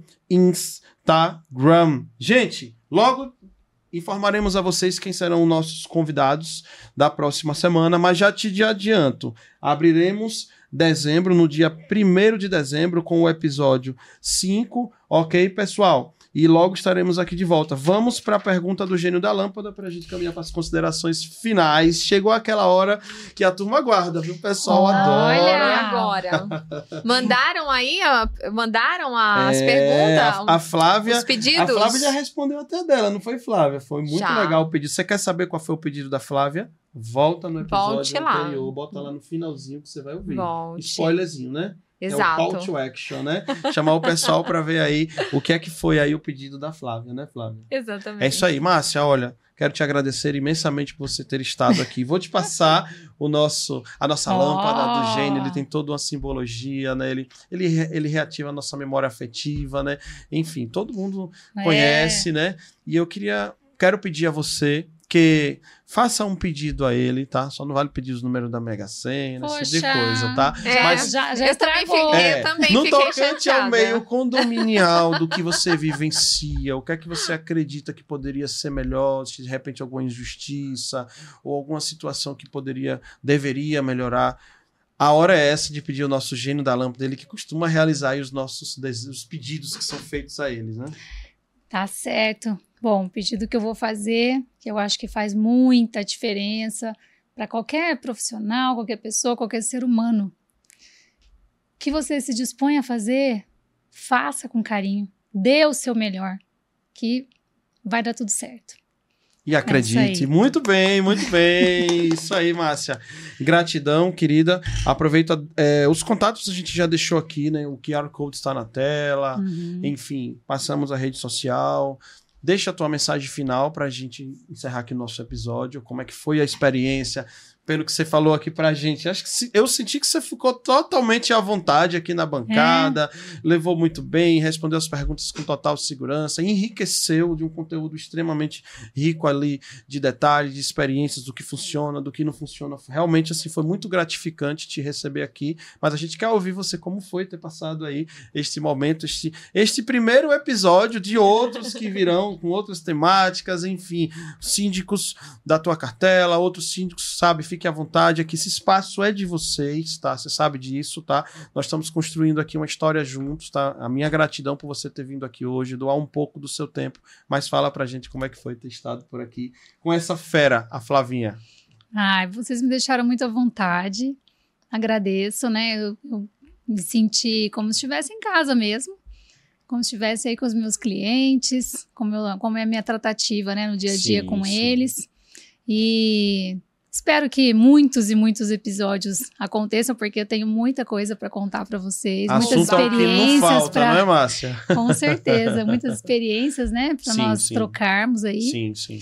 Instagram. Gente, logo informaremos a vocês quem serão nossos convidados da próxima semana, mas já te adianto, abriremos dezembro, no dia primeiro de dezembro, com o episódio cinco, ok, pessoal? E logo estaremos aqui de volta. Vamos para a pergunta do gênio da lâmpada para a gente caminhar para as considerações finais. Chegou aquela hora que a turma aguarda, viu? O pessoal Olha. adora. Olha agora. Mandaram aí, ó, mandaram as É, perguntas, a, a Flávia, os pedidos. a Flávia já respondeu até dela, não foi, Flávia? Foi muito Já. legal o pedido. Você quer saber qual foi o pedido da Flávia? Volta no episódio Volte lá. anterior, bota lá no finalzinho que você vai ouvir. Volte. Spoilerzinho, né? Exato. É o call to action, né? Chamar o pessoal para ver aí o que é que foi aí o pedido da Flávia, né, Flávia? Exatamente. É isso aí, Márcia, olha, quero te agradecer imensamente por você ter estado aqui. Vou te passar o nosso, a nossa Oh. lâmpada do gênio, ele tem toda uma simbologia, né? Ele, ele, ele reativa a nossa memória afetiva, né? Enfim, todo mundo É. conhece, né? E eu queria, quero pedir a você que faça um pedido a ele, tá? Só não vale pedir os números da Mega Sena, esse tipo de Poxa. coisa, tá? É, Mas já, já eu também estragou. fiquei- é, eu também no fiquei tocante ao chateada. meio condominial do que você vivencia, o que é que você acredita que poderia ser melhor, se de repente alguma injustiça ou alguma situação que poderia, deveria melhorar. A hora é essa de pedir o nosso gênio da lâmpada, ele que costuma realizar aí os nossos des- os pedidos que são feitos a eles, né? Tá certo. Bom, o pedido que eu vou fazer, que eu acho que faz muita diferença para qualquer profissional, qualquer pessoa, qualquer ser humano. Que você se dispõe a fazer, faça com carinho, dê o seu melhor, que vai dar tudo certo. E acredite. É muito bem, muito bem. Isso aí, Márcia. Gratidão, querida. Aproveita. É, os contatos a gente já deixou aqui, né? O Q R Code está na tela. Uhum. Enfim, passamos a rede social. Deixa a tua mensagem final para a gente encerrar aqui o nosso episódio. Como é que foi a experiência? Pelo que você falou aqui pra gente, acho que se, eu senti que você ficou totalmente à vontade aqui na bancada, é. levou muito bem, respondeu as perguntas com total segurança, enriqueceu de um conteúdo extremamente rico ali de detalhes, de experiências, do que funciona, do que não funciona. Realmente, assim, foi muito gratificante te receber aqui, mas a gente quer ouvir você como foi ter passado aí este momento, este, este primeiro episódio de outros que virão com outras temáticas, enfim, síndicos da tua cartela, outros síndicos, sabe, fique à vontade, aqui esse espaço é de vocês, tá? Você sabe disso, tá? Nós estamos construindo aqui uma história juntos, tá? A minha gratidão por você ter vindo aqui hoje, doar um pouco do seu tempo, mas fala pra gente como é que foi ter estado por aqui com essa fera, a Flavinha. Ai, vocês me deixaram muito à vontade, agradeço, né? Eu, eu me senti como se estivesse em casa mesmo, como se estivesse aí com os meus clientes, como, eu, como é a minha tratativa, né, no dia a dia sim, com sim. eles. E espero que muitos e muitos episódios aconteçam, porque eu tenho muita coisa para contar para vocês. Assunto muitas experiências. Não falta, pra... não é, Márcia? Com certeza, muitas experiências, né, para nós sim. trocarmos aí. Sim, sim.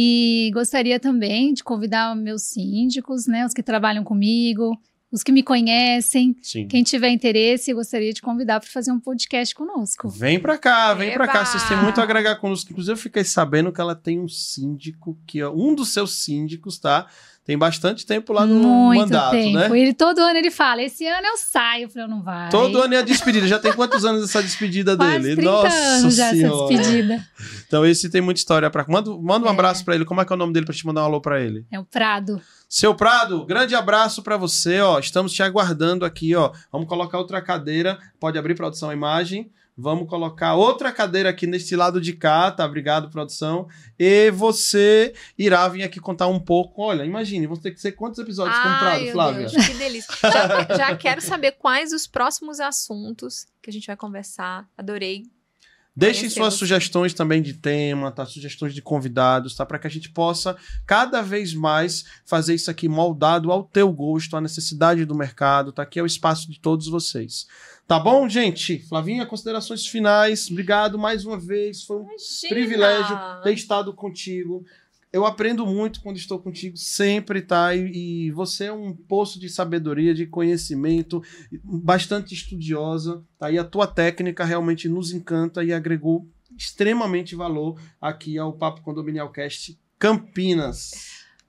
E gostaria também de convidar meus síndicos, né, os que trabalham comigo, os que me conhecem, sim. quem tiver interesse, eu gostaria de convidar para fazer um podcast conosco. Vem para cá, vem para cá, vocês têm muito a agregar conosco. Inclusive, eu fiquei sabendo que ela tem um síndico, que é um dos seus síndicos, tá? Tem bastante tempo lá no muito mandato, tempo. né? Ele, todo ano ele fala, esse ano eu saio. Eu falei, não vai. Todo ano é a despedida. Já tem quantos anos essa despedida Quase dele? trinta Nossa anos já senhora. essa despedida. Então esse tem muita história. Pra... Manda, manda um é. abraço pra ele. Como é que é o nome dele pra te mandar um alô pra ele? É o Prado. Seu Prado, grande abraço pra você, ó. Estamos te aguardando aqui, ó. Vamos colocar outra cadeira. Pode abrir, produção, a imagem. Vamos colocar outra cadeira aqui neste lado de cá, tá? Obrigado, produção. E você irá vir aqui contar um pouco. Olha, imagine, vamos ter que ser quantos episódios Ai, comprados, Flávia? Deus, que delícia. Já, já quero saber quais os próximos assuntos que a gente vai conversar. Adorei. Deixem suas sugestões também de tema, tá? Sugestões de convidados, tá? Para que a gente possa cada vez mais fazer isso aqui moldado ao teu gosto, à necessidade do mercado, tá? Aqui é o espaço de todos vocês. Tá bom, gente? Flavinha, considerações finais. Obrigado mais uma vez. Foi um Imagina. privilégio ter estado contigo. Eu aprendo muito quando estou contigo, sempre, tá? E, e você é um poço de sabedoria, de conhecimento, bastante estudiosa, tá? E a tua técnica realmente nos encanta e agregou extremamente valor aqui ao Papo Condominial Cast Campinas.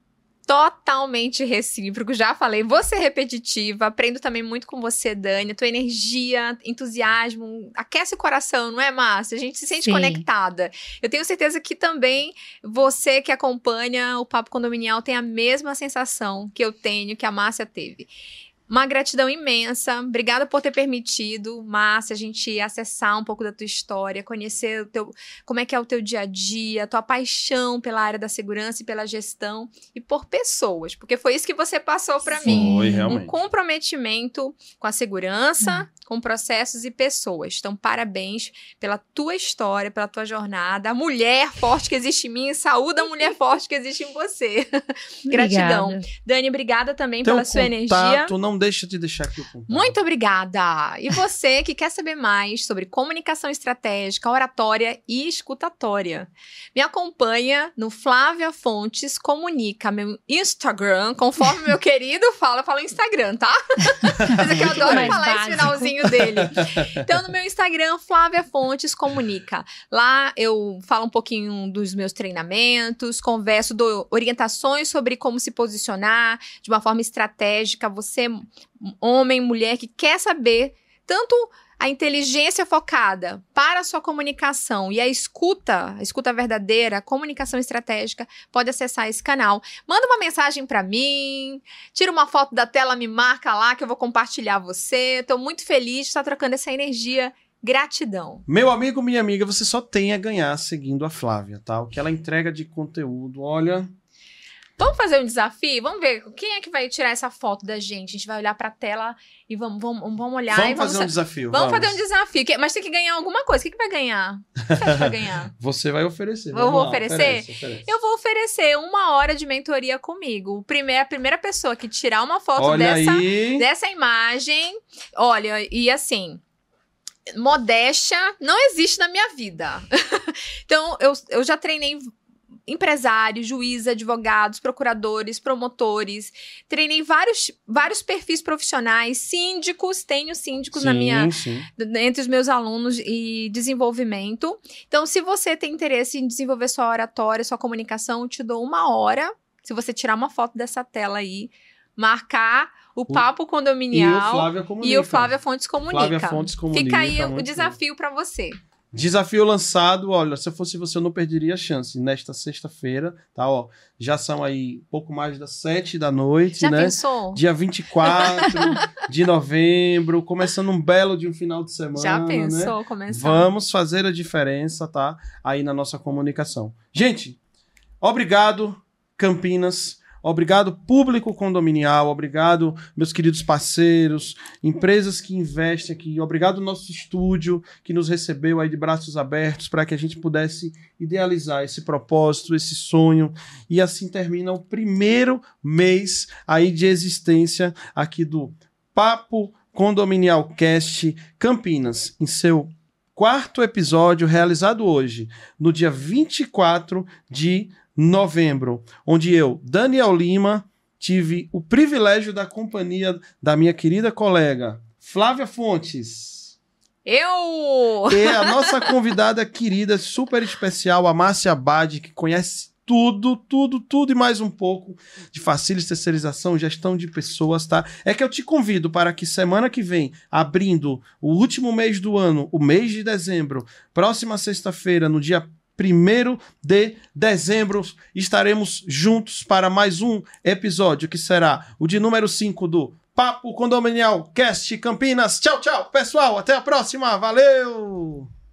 Totalmente recíproco, já falei, vou ser repetitiva, aprendo também muito com você, Dani, a tua energia, entusiasmo, aquece o coração, não é, Márcia? A gente se sente Sim. conectada. Eu tenho certeza que também você que acompanha o Papo Condominial tem a mesma sensação que eu tenho, que a Márcia teve. Uma gratidão imensa, obrigada por ter permitido, Márcia, a gente acessar um pouco da tua história, conhecer o teu, como é que é o teu dia a dia, a tua paixão pela área da segurança e pela gestão e por pessoas, porque foi isso que você passou para mim. Foi, realmente. Um comprometimento com a segurança, hum. com processos e pessoas. Então, parabéns pela tua história, pela tua jornada, a mulher forte que existe em mim, saúde a mulher forte que existe em você. Gratidão. Dani, obrigada também teu pela sua energia. Não deixa de deixar aqui o contato. Muito obrigada! E você que quer saber mais sobre comunicação estratégica, oratória e escutatória, me acompanha no Flávia Fontes Comunica, meu Instagram, conforme meu querido fala, eu falo Instagram, tá? Mas é que eu adoro falar básico. Esse finalzinho dele. Então, no meu Instagram, Flávia Fontes Comunica. Lá eu falo um pouquinho dos meus treinamentos, converso, dou orientações sobre como se posicionar de uma forma estratégica. Você homem, mulher que quer saber tanto a inteligência focada para a sua comunicação e a escuta, a escuta verdadeira, a comunicação estratégica, pode acessar esse canal. Manda uma mensagem para mim, tira uma foto da tela, me marca lá que eu vou compartilhar você. Estou muito feliz de estar trocando essa energia. Gratidão. Meu amigo, minha amiga, você só tem a ganhar seguindo a Flávia, tá? O que ela entrega de conteúdo, olha... Vamos fazer um desafio? Vamos ver quem é que vai tirar essa foto da gente. A gente vai olhar pra tela e vamos, vamos, vamos olhar. Vamos e vamos fazer um desafio. Vamos, vamos fazer um desafio. Mas tem que ganhar alguma coisa. O que, que vai ganhar? O que você vai ganhar? Você vai oferecer. Eu vou lá, oferecer? Oferece, oferece. Eu vou oferecer uma hora de mentoria comigo. O primeiro, a primeira pessoa que tirar uma foto olha dessa, aí. dessa imagem. Olha, e assim... modéstia não existe na minha vida. Então, eu, eu já treinei empresários, juízes, advogados, procuradores, promotores. Treinei vários, vários perfis profissionais, síndicos, tenho síndicos Sim, na minha, sim. entre os meus alunos e desenvolvimento. Então, se você tem interesse em desenvolver sua oratória, sua comunicação, eu te dou uma hora. Se você tirar uma foto dessa tela aí, marcar o Papo Condominial e o Flávia Comunica. E o Flávia Fontes Comunica. Flávia Fontes Comunica. Fica aí o desafio para você. Desafio lançado, olha, se eu fosse você, eu não perderia a chance. Nesta sexta-feira, tá, ó, já são aí pouco mais das sete da noite, já né? Já pensou? Dia vinte e quatro de novembro, começando um belo de um final de semana, Já pensou, né? começar? Vamos fazer a diferença, tá? Aí na nossa comunicação. Gente, obrigado, Campinas. Obrigado, público condominial. Obrigado, meus queridos parceiros, empresas que investem aqui. Obrigado, nosso estúdio, que nos recebeu aí de braços abertos para que a gente pudesse idealizar esse propósito, esse sonho. E assim termina o primeiro mês aí de existência aqui do Papo Condominial Cast Campinas, em seu quarto episódio, realizado hoje, no dia vinte e quatro de novembro, onde eu, Daniel Lima, tive o privilégio da companhia da minha querida colega Flávia Fontes. Eu! E a nossa convidada querida, super especial, a Márcia Abad, que conhece tudo, tudo, tudo e mais um pouco de facilities, terceirização, gestão de pessoas, tá? É que eu te convido para que semana que vem, abrindo o último mês do ano, o mês de dezembro, próxima sexta-feira, no dia primeiro de dezembro, estaremos juntos para mais um episódio, que será o de número cinco do Papo Condominial Cast Campinas. Tchau, tchau, pessoal. Até a próxima. Valeu!